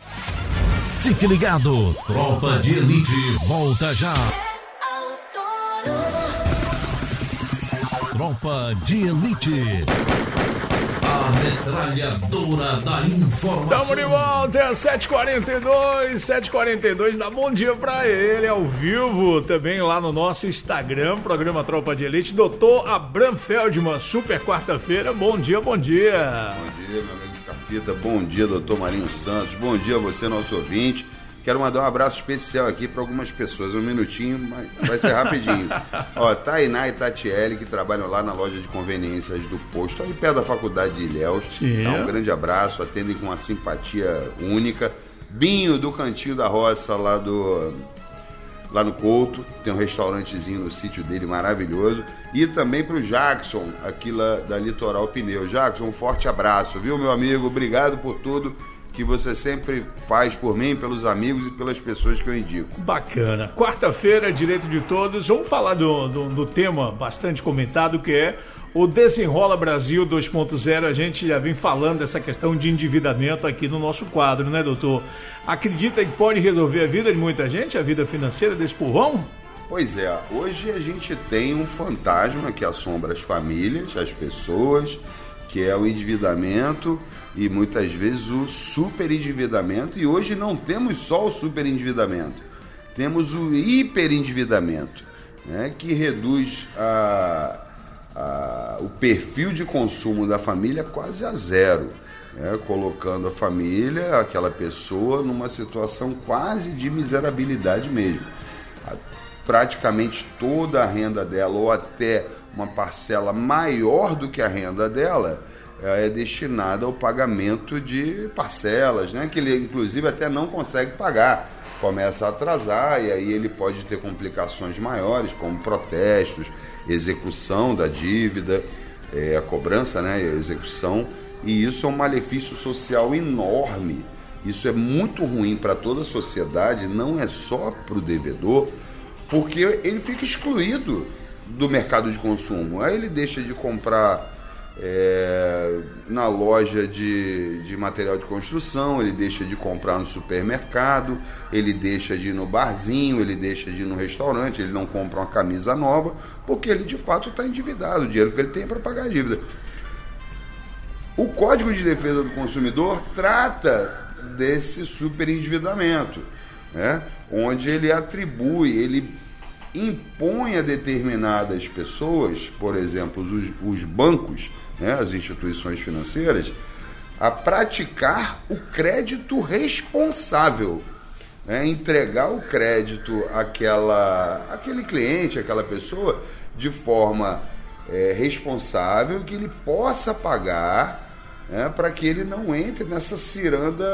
Fique ligado, Tropa de Elite volta já. Tropa de Elite. A metralhadora da informação. Tamo de volta, é sete e quarenta e dois, sete e quarenta e dois, dá bom dia pra ele, ao vivo, também lá no nosso Instagram, programa Tropa de Elite, doutor Abram Feldman, super quarta-feira, bom dia, bom dia. Bom dia, meu amigo Capita, bom dia, doutor Marinho Santos, bom dia a você, nosso ouvinte. Quero mandar um abraço especial aqui para algumas pessoas, um minutinho, mas vai ser rapidinho. Ó, Tainá e Tatiele, que trabalham lá na loja de conveniências do posto, ali perto da faculdade de Ilhéus. Sim. Tá, um grande abraço, atendem com uma simpatia única. Binho, do Cantinho da Roça, lá do... lá no Couto, tem um restaurantezinho no sítio dele maravilhoso. E também para o Jackson, aqui lá da Litoral Pneu. Jackson, um forte abraço, viu, meu amigo? Obrigado por tudo que você sempre faz por mim, pelos amigos e pelas pessoas que eu indico. Bacana. Quarta-feira, direito de todos. Vamos falar do, do, do tema bastante comentado, que é o Desenrola Brasil dois ponto zero. A gente já vem falando dessa questão de endividamento aqui no nosso quadro, né, doutor? Acredita que pode resolver a vida de muita gente, a vida financeira desse povão? Pois é, hoje a gente tem um fantasma que assombra as famílias, as pessoas, que é o endividamento e muitas vezes o superendividamento. E hoje não temos só o superendividamento, temos o hiperendividamento, né, que reduz a, a, o perfil de consumo da família quase a zero, né, colocando a família, aquela pessoa, numa situação quase de miserabilidade mesmo. A, praticamente toda a renda dela, ou até uma parcela maior do que a renda dela, é destinada ao pagamento de parcelas, né? Que ele inclusive até não consegue pagar, começa a atrasar, e aí ele pode ter complicações maiores, como protestos, execução da dívida, é, a cobrança, né? A execução, e isso é um malefício social enorme. Isso é muito ruim para toda a sociedade, não é só para o devedor, porque ele fica excluído do mercado de consumo. Aí ele deixa de comprar é, na loja de, de material de construção, ele deixa de comprar no supermercado, ele deixa de ir no barzinho, ele deixa de ir no restaurante, ele não compra uma camisa nova, porque ele de fato está endividado, o dinheiro que ele tem é para pagar a dívida. O Código de Defesa do Consumidor trata desse superendividamento, né? Onde ele atribui, ele impõe a determinadas pessoas, por exemplo, os, os bancos, né, as instituições financeiras, a praticar o crédito responsável, né, entregar o crédito àquela, àquele cliente, àquela pessoa, de forma é, responsável, que ele possa pagar, né, para que ele não entre nessa ciranda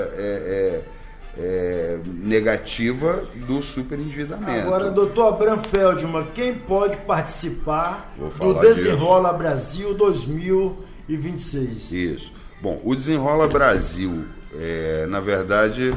é, é, É, negativa do superendividamento. Agora, doutor Abram Feldman, quem pode participar do Desenrola disso. Brasil dois mil e vinte e seis? Isso. Bom, o Desenrola Brasil, é, na verdade,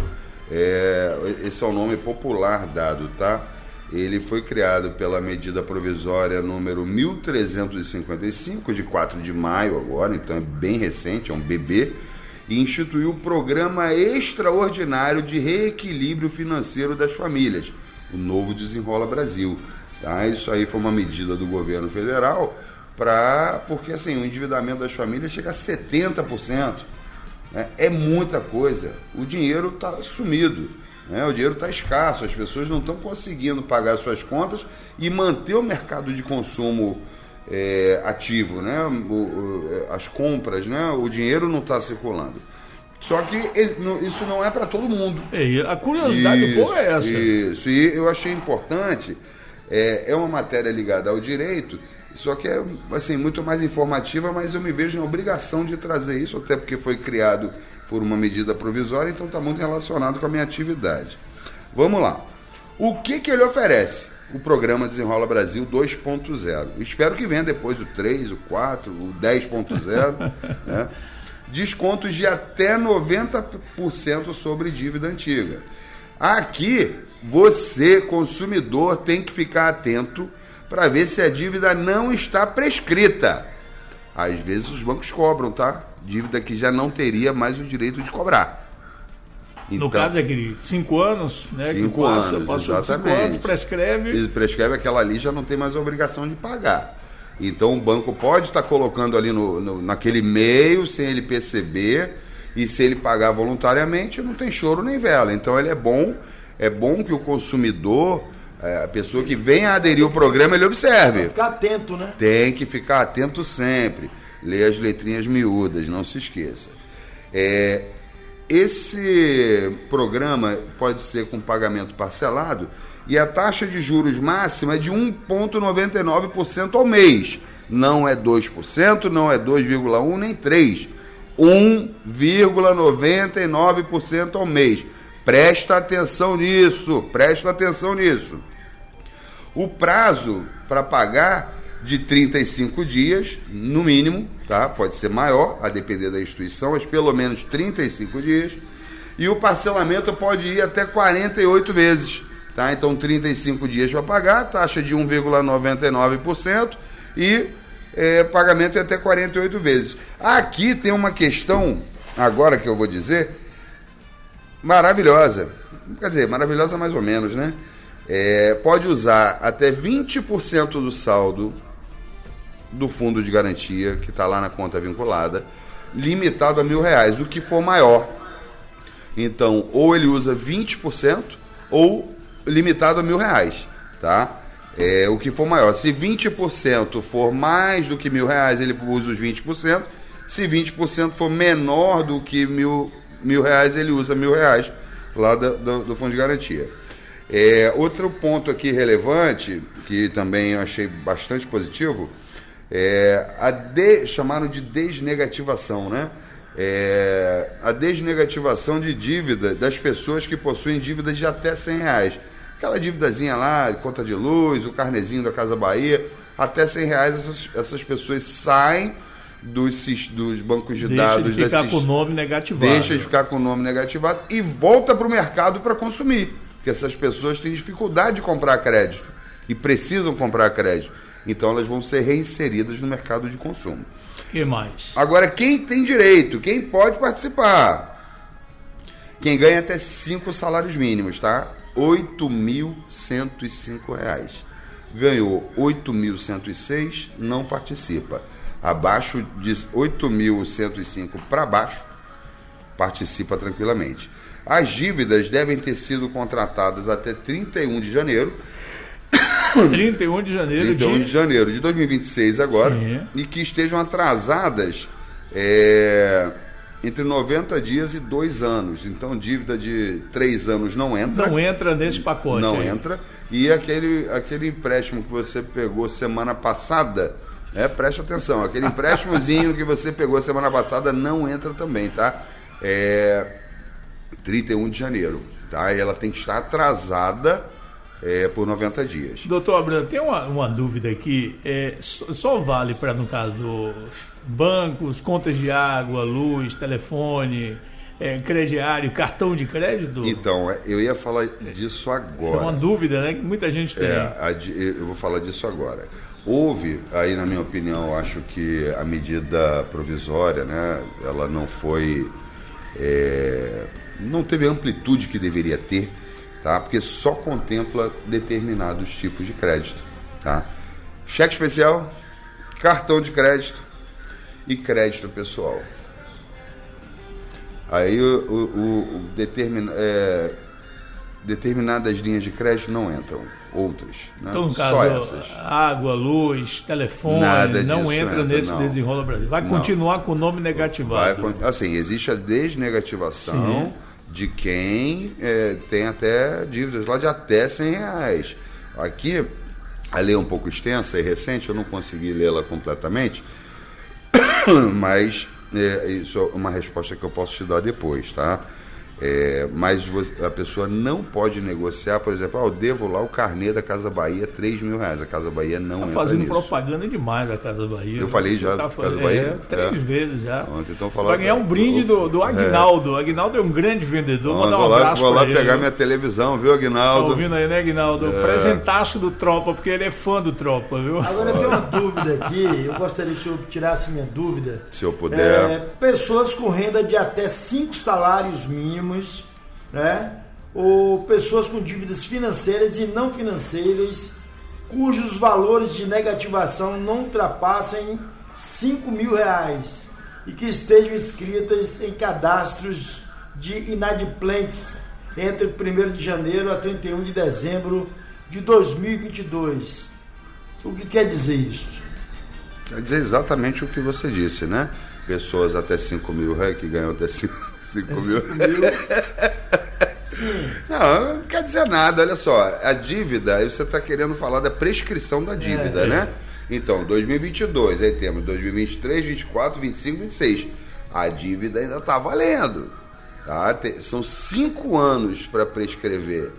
é, esse é o nome popular dado, tá? Ele foi criado pela medida provisória número mil trezentos e cinquenta e cinco, de quatro de maio agora, então é bem recente, é um bebê, e instituiu o Programa Extraordinário de Reequilíbrio Financeiro das Famílias, o novo Desenrola Brasil. Tá? Isso aí foi uma medida do governo federal, pra, porque assim, o endividamento das famílias chega a setenta por cento. Né? É muita coisa. O dinheiro está sumido, né? O dinheiro está escasso, as pessoas não estão conseguindo pagar suas contas e manter o mercado de consumo É, ativo, né? O, o, as compras, né? O dinheiro não está circulando. Só que isso não é para todo mundo. E a curiosidade isso, do povo é essa. Isso, e eu achei importante, é, é uma matéria ligada ao direito, só que é assim, muito mais informativa, mas eu me vejo na obrigação de trazer isso, até porque foi criado por uma medida provisória, então está muito relacionado com a minha atividade. Vamos lá. O que, que ele oferece? O programa Desenrola Brasil dois ponto zero. Espero que venha depois o três, o quatro, o dez ponto zero. Né? Descontos de até noventa por cento sobre dívida antiga. Aqui, você, consumidor, tem que ficar atento para ver se a dívida não está prescrita. Às vezes os bancos cobram, tá? Dívida que já não teria mais o direito de cobrar. Então, no caso é que cinco anos, né? Cinco que passa, anos, passou exatamente. Cinco anos, prescreve. E prescreve, aquela ali já não tem mais a obrigação de pagar. Então o banco pode estar colocando ali no, no, naquele meio sem ele perceber, e se ele pagar voluntariamente não tem choro nem vela. Então ele é bom, é bom que o consumidor, é, a pessoa que venha aderir ao programa, ele observe. Ficar atento, né? Tem que ficar atento sempre. Lê as letrinhas miúdas, não se esqueça. É, esse programa pode ser com pagamento parcelado e a taxa de juros máxima é de um vírgula noventa e nove por cento ao mês. Não é dois por cento, não é dois vírgula um por cento, nem três por cento. um vírgula noventa e nove por cento ao mês. Presta atenção nisso, presta atenção nisso. O prazo para pagar de trinta e cinco dias, no mínimo, tá? Pode ser maior, a depender da instituição, mas pelo menos trinta e cinco dias. E o parcelamento pode ir até quarenta e oito vezes, tá? Então trinta e cinco dias para pagar, taxa de um vírgula noventa e nove por cento e é, pagamento é até quarenta e oito vezes. Aqui tem uma questão, agora que eu vou dizer, maravilhosa. Quer dizer, maravilhosa mais ou menos, né? É, pode usar até vinte por cento do saldo do fundo de garantia, que está lá na conta vinculada, limitado a mil reais, o que for maior. Então, ou ele usa vinte por cento ou limitado a mil reais, tá? É, o que for maior. Se vinte por cento for mais do que mil reais, ele usa os vinte por cento. Se vinte por cento for menor do que mil, mil reais, ele usa mil reais lá do, do, do fundo de garantia. É, outro ponto aqui relevante, que também eu achei bastante positivo, é a de, chamaram de desnegativação, né? É, a desnegativação de dívida das pessoas que possuem dívidas de até cem reais. Aquela dívidazinha lá, conta de luz, o carnezinho da Casa Bahia, até cem reais essas, essas pessoas saem dos, dos bancos de deixa dados. Deixa de ficar desses, com o nome negativado. Deixa de ficar com o nome negativado e volta para o mercado para consumir. Porque essas pessoas têm dificuldade de comprar crédito e precisam comprar crédito. Então elas vão ser reinseridas no mercado de consumo. O que mais? Agora, quem tem direito, quem pode participar? Quem ganha até cinco salários mínimos, tá? oito mil cento e cinco reais. Ganhou oito mil cento e seis, não participa. Abaixo de oito mil cento e cinco para baixo, participa tranquilamente. As dívidas devem ter sido contratadas até trinta e um de janeiro. trinta e um de janeiro trinta e um de... de janeiro de dois mil e vinte e seis agora. Sim. E que estejam atrasadas é, entre noventa dias e dois anos. Então, dívida de três anos não entra. Não entra nesse pacote. Não aí. entra. E aquele, aquele empréstimo que você pegou semana passada, né, preste atenção, aquele empréstimozinho que você pegou semana passada não entra também, tá? É... trinta e um de janeiro, tá? E ela tem que estar atrasada é, por noventa dias. Doutor Abrão, tem uma, uma dúvida aqui, é, só, só vale para, no caso, bancos, contas de água, luz, telefone, é, crediário, cartão de crédito? Então, eu ia falar disso agora. É uma dúvida, né, que muita gente tem. É, a, eu vou falar disso agora. Houve, aí na minha opinião, eu acho que a medida provisória, né, ela não foi... É, não teve a amplitude que deveria ter, tá? Porque só contempla determinados tipos de crédito, tá? Cheque especial, cartão de crédito e crédito pessoal. Aí o, o, o determina, é, determinadas linhas de crédito não entram, outras, né? Então, no só caso, essas. Água, luz, telefone, Nada não disso entra, entra nesse não. desenrolo Brasil. Vai Não. continuar com o nome negativado. Vai, assim, existe a desnegativação Sim. de quem é, tem até dívidas lá de até cem reais. Aqui, a lei é um pouco extensa e recente, eu não consegui lê-la completamente, mas é, isso é uma resposta que eu posso te dar depois, tá? É, mas você, a pessoa não pode negociar, por exemplo, ah, eu devo lá o carnê da Casa Bahia, três mil reais. A Casa Bahia não tá entra fazendo nisso. propaganda demais da Casa Bahia. Eu falei Você já tá da fazendo, Casa Bahia? É, três é. vezes já. Ontem, então, Você vai ganhar um brinde do, do Aguinaldo. O é. Aguinaldo é um grande vendedor. Então, mandar um vou abraço lá, vou lá ele, pegar viu? minha televisão, viu, Aguinaldo? Tá ouvindo aí, né, Aguinaldo? É. Presentaço do Tropa, porque ele é fã do Tropa, viu? Agora, eu tenho uma dúvida aqui. Eu gostaria que o senhor tirasse minha dúvida. Se eu puder. É, pessoas com renda de até cinco salários mínimos, né? Ou pessoas com dívidas financeiras e não financeiras cujos valores de negativação não ultrapassem cinco mil reais e que estejam inscritas em cadastros de inadimplentes entre primeiro de janeiro a trinta e um de dezembro de dois mil e vinte e dois. O que quer dizer isso? Quer dizer exatamente o que você disse, né? Pessoas até cinco mil reais, que ganham até cinco mil. Sim. Não, não quer dizer nada, olha só. A dívida, aí você está querendo falar da prescrição da dívida, é, né? Então, dois mil e vinte e dois, aí temos dois mil e vinte e três, vinte e quatro, vinte e cinco, vinte e seis. A dívida ainda está valendo. Tá? Tem, são cinco anos para prescrever.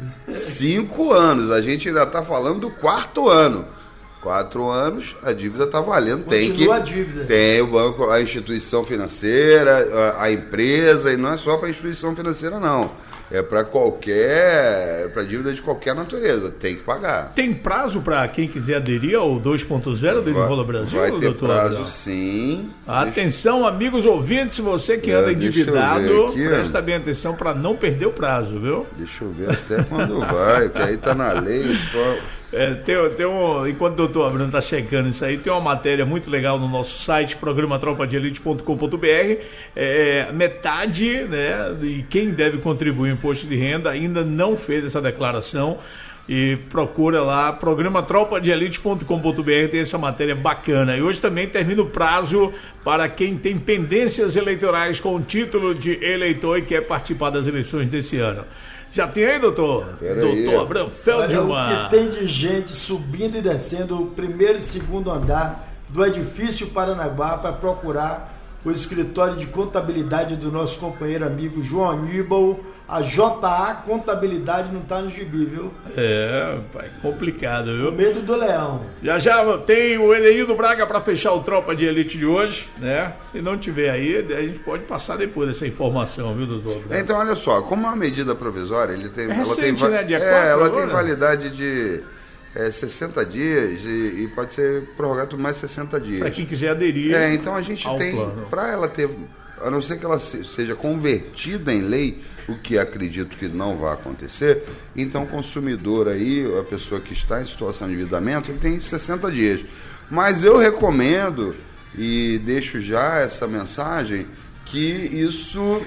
Cinco anos. A gente ainda está falando do quarto ano. Quatro anos, a dívida está valendo. Tem que, a dívida. Tem o banco, a instituição financeira, a, a empresa, e não é só para a instituição financeira, não. É para qualquer, para dívida de qualquer natureza, tem que pagar. Tem prazo para quem quiser aderir ao dois ponto zero do Desenrola Brasil, vai ter doutor? prazo, Adriano? Sim. Atenção, amigos ouvintes, você que anda é, endividado, aqui, presta bem atenção para não perder o prazo, viu? Deixa eu ver até quando vai, que aí tá na lei. Só... É, tem, tem um, enquanto o doutor Abrão está checando isso aí, tem uma matéria muito legal no nosso site, programa tropa de elite ponto com ponto b r. É, metade, né, de quem deve contribuir o imposto de renda ainda não fez essa declaração. E procura lá, programa tropa de elite ponto com ponto b r, tem essa matéria bacana. E hoje também termina o prazo para quem tem pendências eleitorais com o título de eleitor e quer participar das eleições desse ano. Já tem aí, doutor? Pera doutor aí. Abrão Feldman. Olha o que tem de gente subindo e descendo o primeiro e segundo andar do edifício Paranaguá para procurar o escritório de contabilidade do nosso companheiro amigo João Aníbal. A J A Contabilidade não está no gibi, viu? É, pai, complicado, viu? O medo do leão. Já já tem o Eneildo Braga para fechar o Tropa de Elite de hoje, né? Se não tiver aí, a gente pode passar depois dessa informação, viu, doutor? É, então, olha só, como é uma medida provisória, ele tem, é ela recente, tem, né? Dia é, quatro ela agora? tem validade de é, sessenta dias e, e pode ser prorrogado por mais sessenta dias. Para quem quiser aderir. É, então a gente tem, para ela ter, a não ser que ela seja convertida em lei, o que acredito que não vai acontecer, então o consumidor aí, a pessoa que está em situação de endividamento, ele tem sessenta dias. Mas eu recomendo, e deixo já essa mensagem, que isso,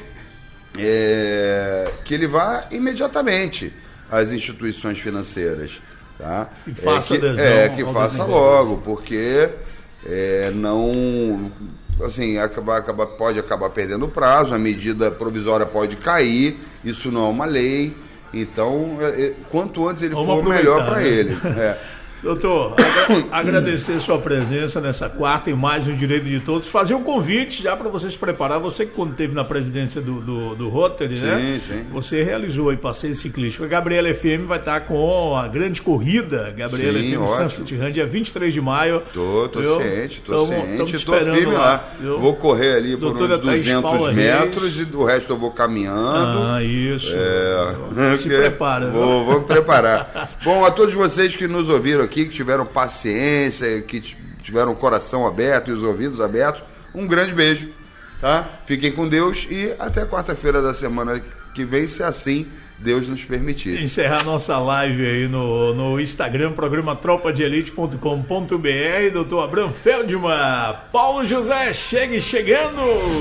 é, que ele vá imediatamente às instituições financeiras. Tá? E faça é que, adesão é, que ao faça logo, porque é, não... assim, acaba, acaba, pode acabar perdendo o prazo, a medida provisória pode cair, isso não é uma lei, então é, quanto antes ele Vamos for, melhor para né? ele. É. Doutor, agra- agradecer sua presença nessa quarta e mais um Direito de Todos. Fazer um convite já para você se preparar. Você que quando esteve na presidência do, do, do Rotary, sim, né? Sim. Você realizou aí passeio ciclístico. A Gabriela F M vai estar com a grande corrida. Gabriela Sim, F M ótimo. Sunset Run, dia vinte e três de maio. Tô, tô viu? ciente, tô Tamo, ciente, tamo te tô esperando firme lá. lá, viu? Vou correr ali por Doutora uns duzentos Paula metros Reis. e o resto eu vou caminhando. Ah, isso. É, Se porque- prepara. viu? Vou, vou me preparar. Bom, a todos vocês que nos ouviram aqui, que tiveram paciência, que t- tiveram o coração aberto e os ouvidos abertos, um grande beijo, tá? Fiquem com Deus e até quarta-feira da semana que vem, se assim Deus nos permitir. Encerrar nossa live aí no, no Instagram, programa tropa de elite ponto com ponto b r. Doutor Abrão Feldman, Paulo José, chegue chegando!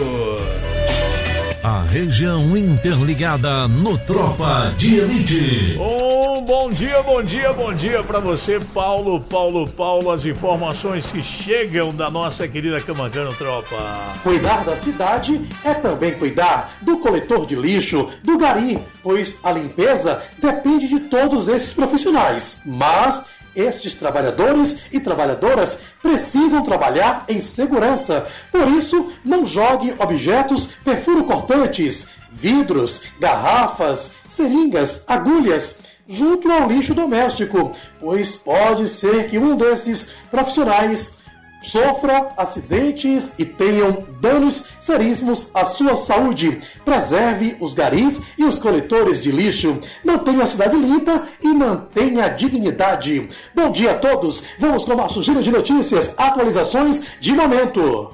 A região interligada no Tropa de Elite. Um bom dia, bom dia, bom dia para você, Paulo, Paulo, Paulo, as informações que chegam da nossa querida Camancano Tropa. Cuidar da cidade é também cuidar do coletor de lixo, do gari, pois a limpeza depende de todos esses profissionais. Mas estes trabalhadores e trabalhadoras precisam trabalhar em segurança. Por isso, não jogue objetos perfuro-cortantes, vidros, garrafas, seringas, agulhas junto ao lixo doméstico, pois pode ser que um desses profissionais sofra acidentes e tenham danos seríssimos à sua saúde. Preserve os garis e os coletores de lixo. Mantenha a cidade limpa e mantenha a dignidade. Bom dia a todos. Vamos com o nosso giro de notícias, atualizações de momento.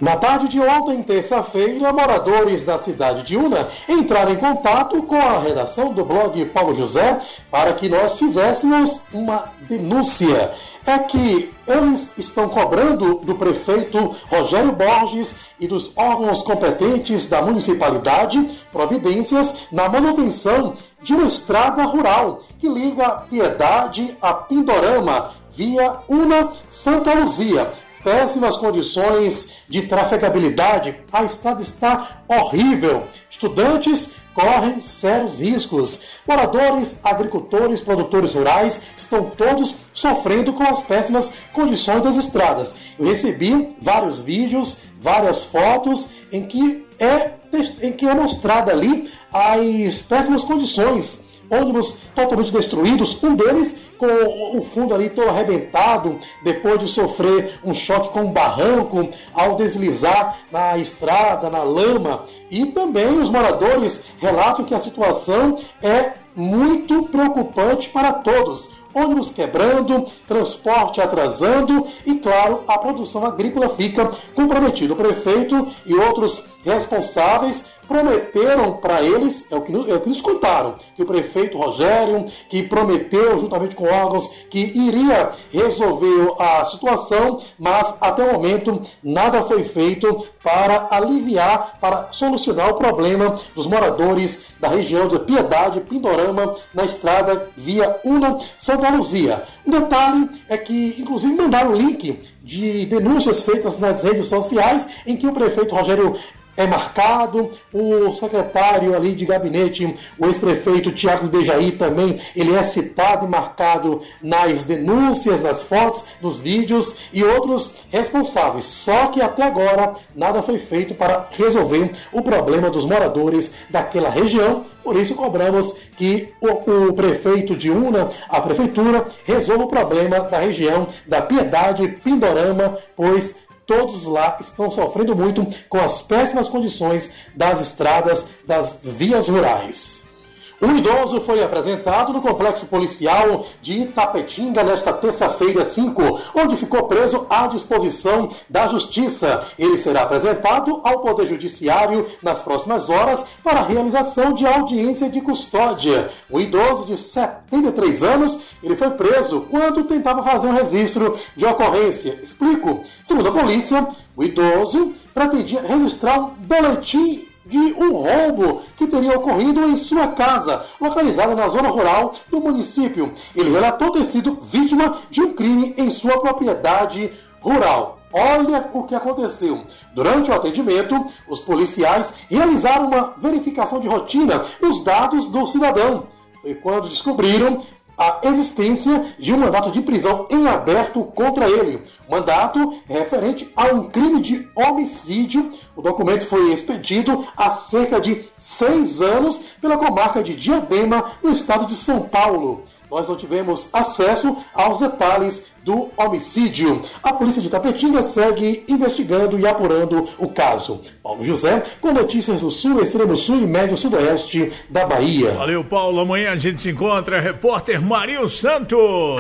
Na tarde de ontem, terça-feira, moradores da cidade de Una entraram em contato com a redação do blog Paulo José para que nós fizéssemos uma denúncia. É que eles estão cobrando do prefeito Rogério Borges e dos órgãos competentes da municipalidade providências na manutenção de uma estrada rural que liga Piedade a Pindorama via Una Santa Luzia. Péssimas condições de trafegabilidade, a estrada está horrível. Estudantes correm sérios riscos. Moradores, agricultores, produtores rurais estão todos sofrendo com as péssimas condições das estradas. Eu recebi vários vídeos, várias fotos em que é, em que é mostrada ali as péssimas condições. Ônibus totalmente destruídos, um deles com o fundo ali todo arrebentado, depois de sofrer um choque com um barranco, ao deslizar na estrada, na lama. E também os moradores relatam que a situação é muito preocupante para todos. Ônibus quebrando, transporte atrasando e, claro, a produção agrícola fica comprometida. O prefeito e outros responsáveis prometeram para eles, é o, que, é o que nos contaram, que o prefeito Rogério, que prometeu, juntamente com órgãos, que iria resolver a situação, mas até o momento nada foi feito para aliviar, para solucionar o problema dos moradores da região de Piedade, Pindorama, na estrada via Una Santa Luzia. Um detalhe é que, inclusive, mandaram o link de denúncias feitas nas redes sociais em que o prefeito Rogério é marcado, o secretário ali de gabinete, o ex-prefeito Tiago Dejaí também, ele é citado e marcado nas denúncias, nas fotos, nos vídeos e outros responsáveis. Só que até agora nada foi feito para resolver o problema dos moradores daquela região. Por isso cobramos que o, o prefeito de Una, a prefeitura, resolva o problema da região da Piedade, Pindorama, pois todos lá estão sofrendo muito com as péssimas condições das estradas, das vias rurais. Um idoso foi apresentado no complexo policial de Itapetinga nesta terça-feira cinco, onde ficou preso à disposição da Justiça. Ele será apresentado ao Poder Judiciário nas próximas horas para a realização de audiência de custódia. O idoso de setenta e três anos, ele foi preso quando tentava fazer um registro de ocorrência. Explico. Segundo a polícia, o idoso pretendia registrar um boletim de um roubo que teria ocorrido em sua casa, localizada na zona rural do município. Ele relatou ter sido vítima de um crime em sua propriedade rural. Olha o que aconteceu. Durante o atendimento, os policiais realizaram uma verificação de rotina nos dados do cidadão. Foi quando descobriram a existência de um mandato de prisão em aberto contra ele. O mandato é referente a um crime de homicídio. O documento foi expedido há cerca de seis anos pela comarca de Diadema, no estado de São Paulo. Nós não tivemos acesso aos detalhes do homicídio. A polícia de Itapetinga segue investigando e apurando o caso. Paulo José, com notícias do sul, extremo sul e médio sudoeste da Bahia. Valeu, Paulo. Amanhã a gente se encontra. Repórter Marinho Santos.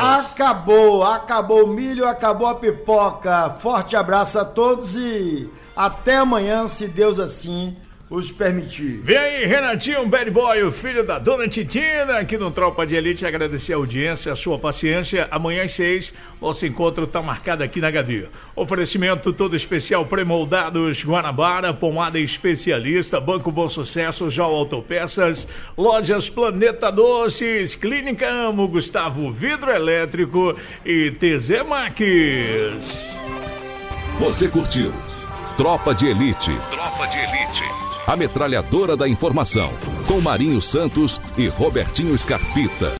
Acabou, acabou o milho, acabou a pipoca. Forte abraço a todos e até amanhã, se Deus assim os permitir. Vem aí, Renatinho Bad Boy, o filho da dona Titina, aqui no Tropa de Elite. Agradecer a audiência, a sua paciência. Amanhã às seis, nosso encontro está marcado aqui na H D. Oferecimento todo especial Premoldados, Guanabara, Pomada Especialista, Banco Bom Sucesso, Jal Autopeças, Lojas Planeta Doces, Clínica Amo, Gustavo Vidro Elétrico e T Z Max. Você curtiu Tropa de Elite. Tropa de Elite. A metralhadora da informação, com Marinho Santos e Robertinho Scarpita.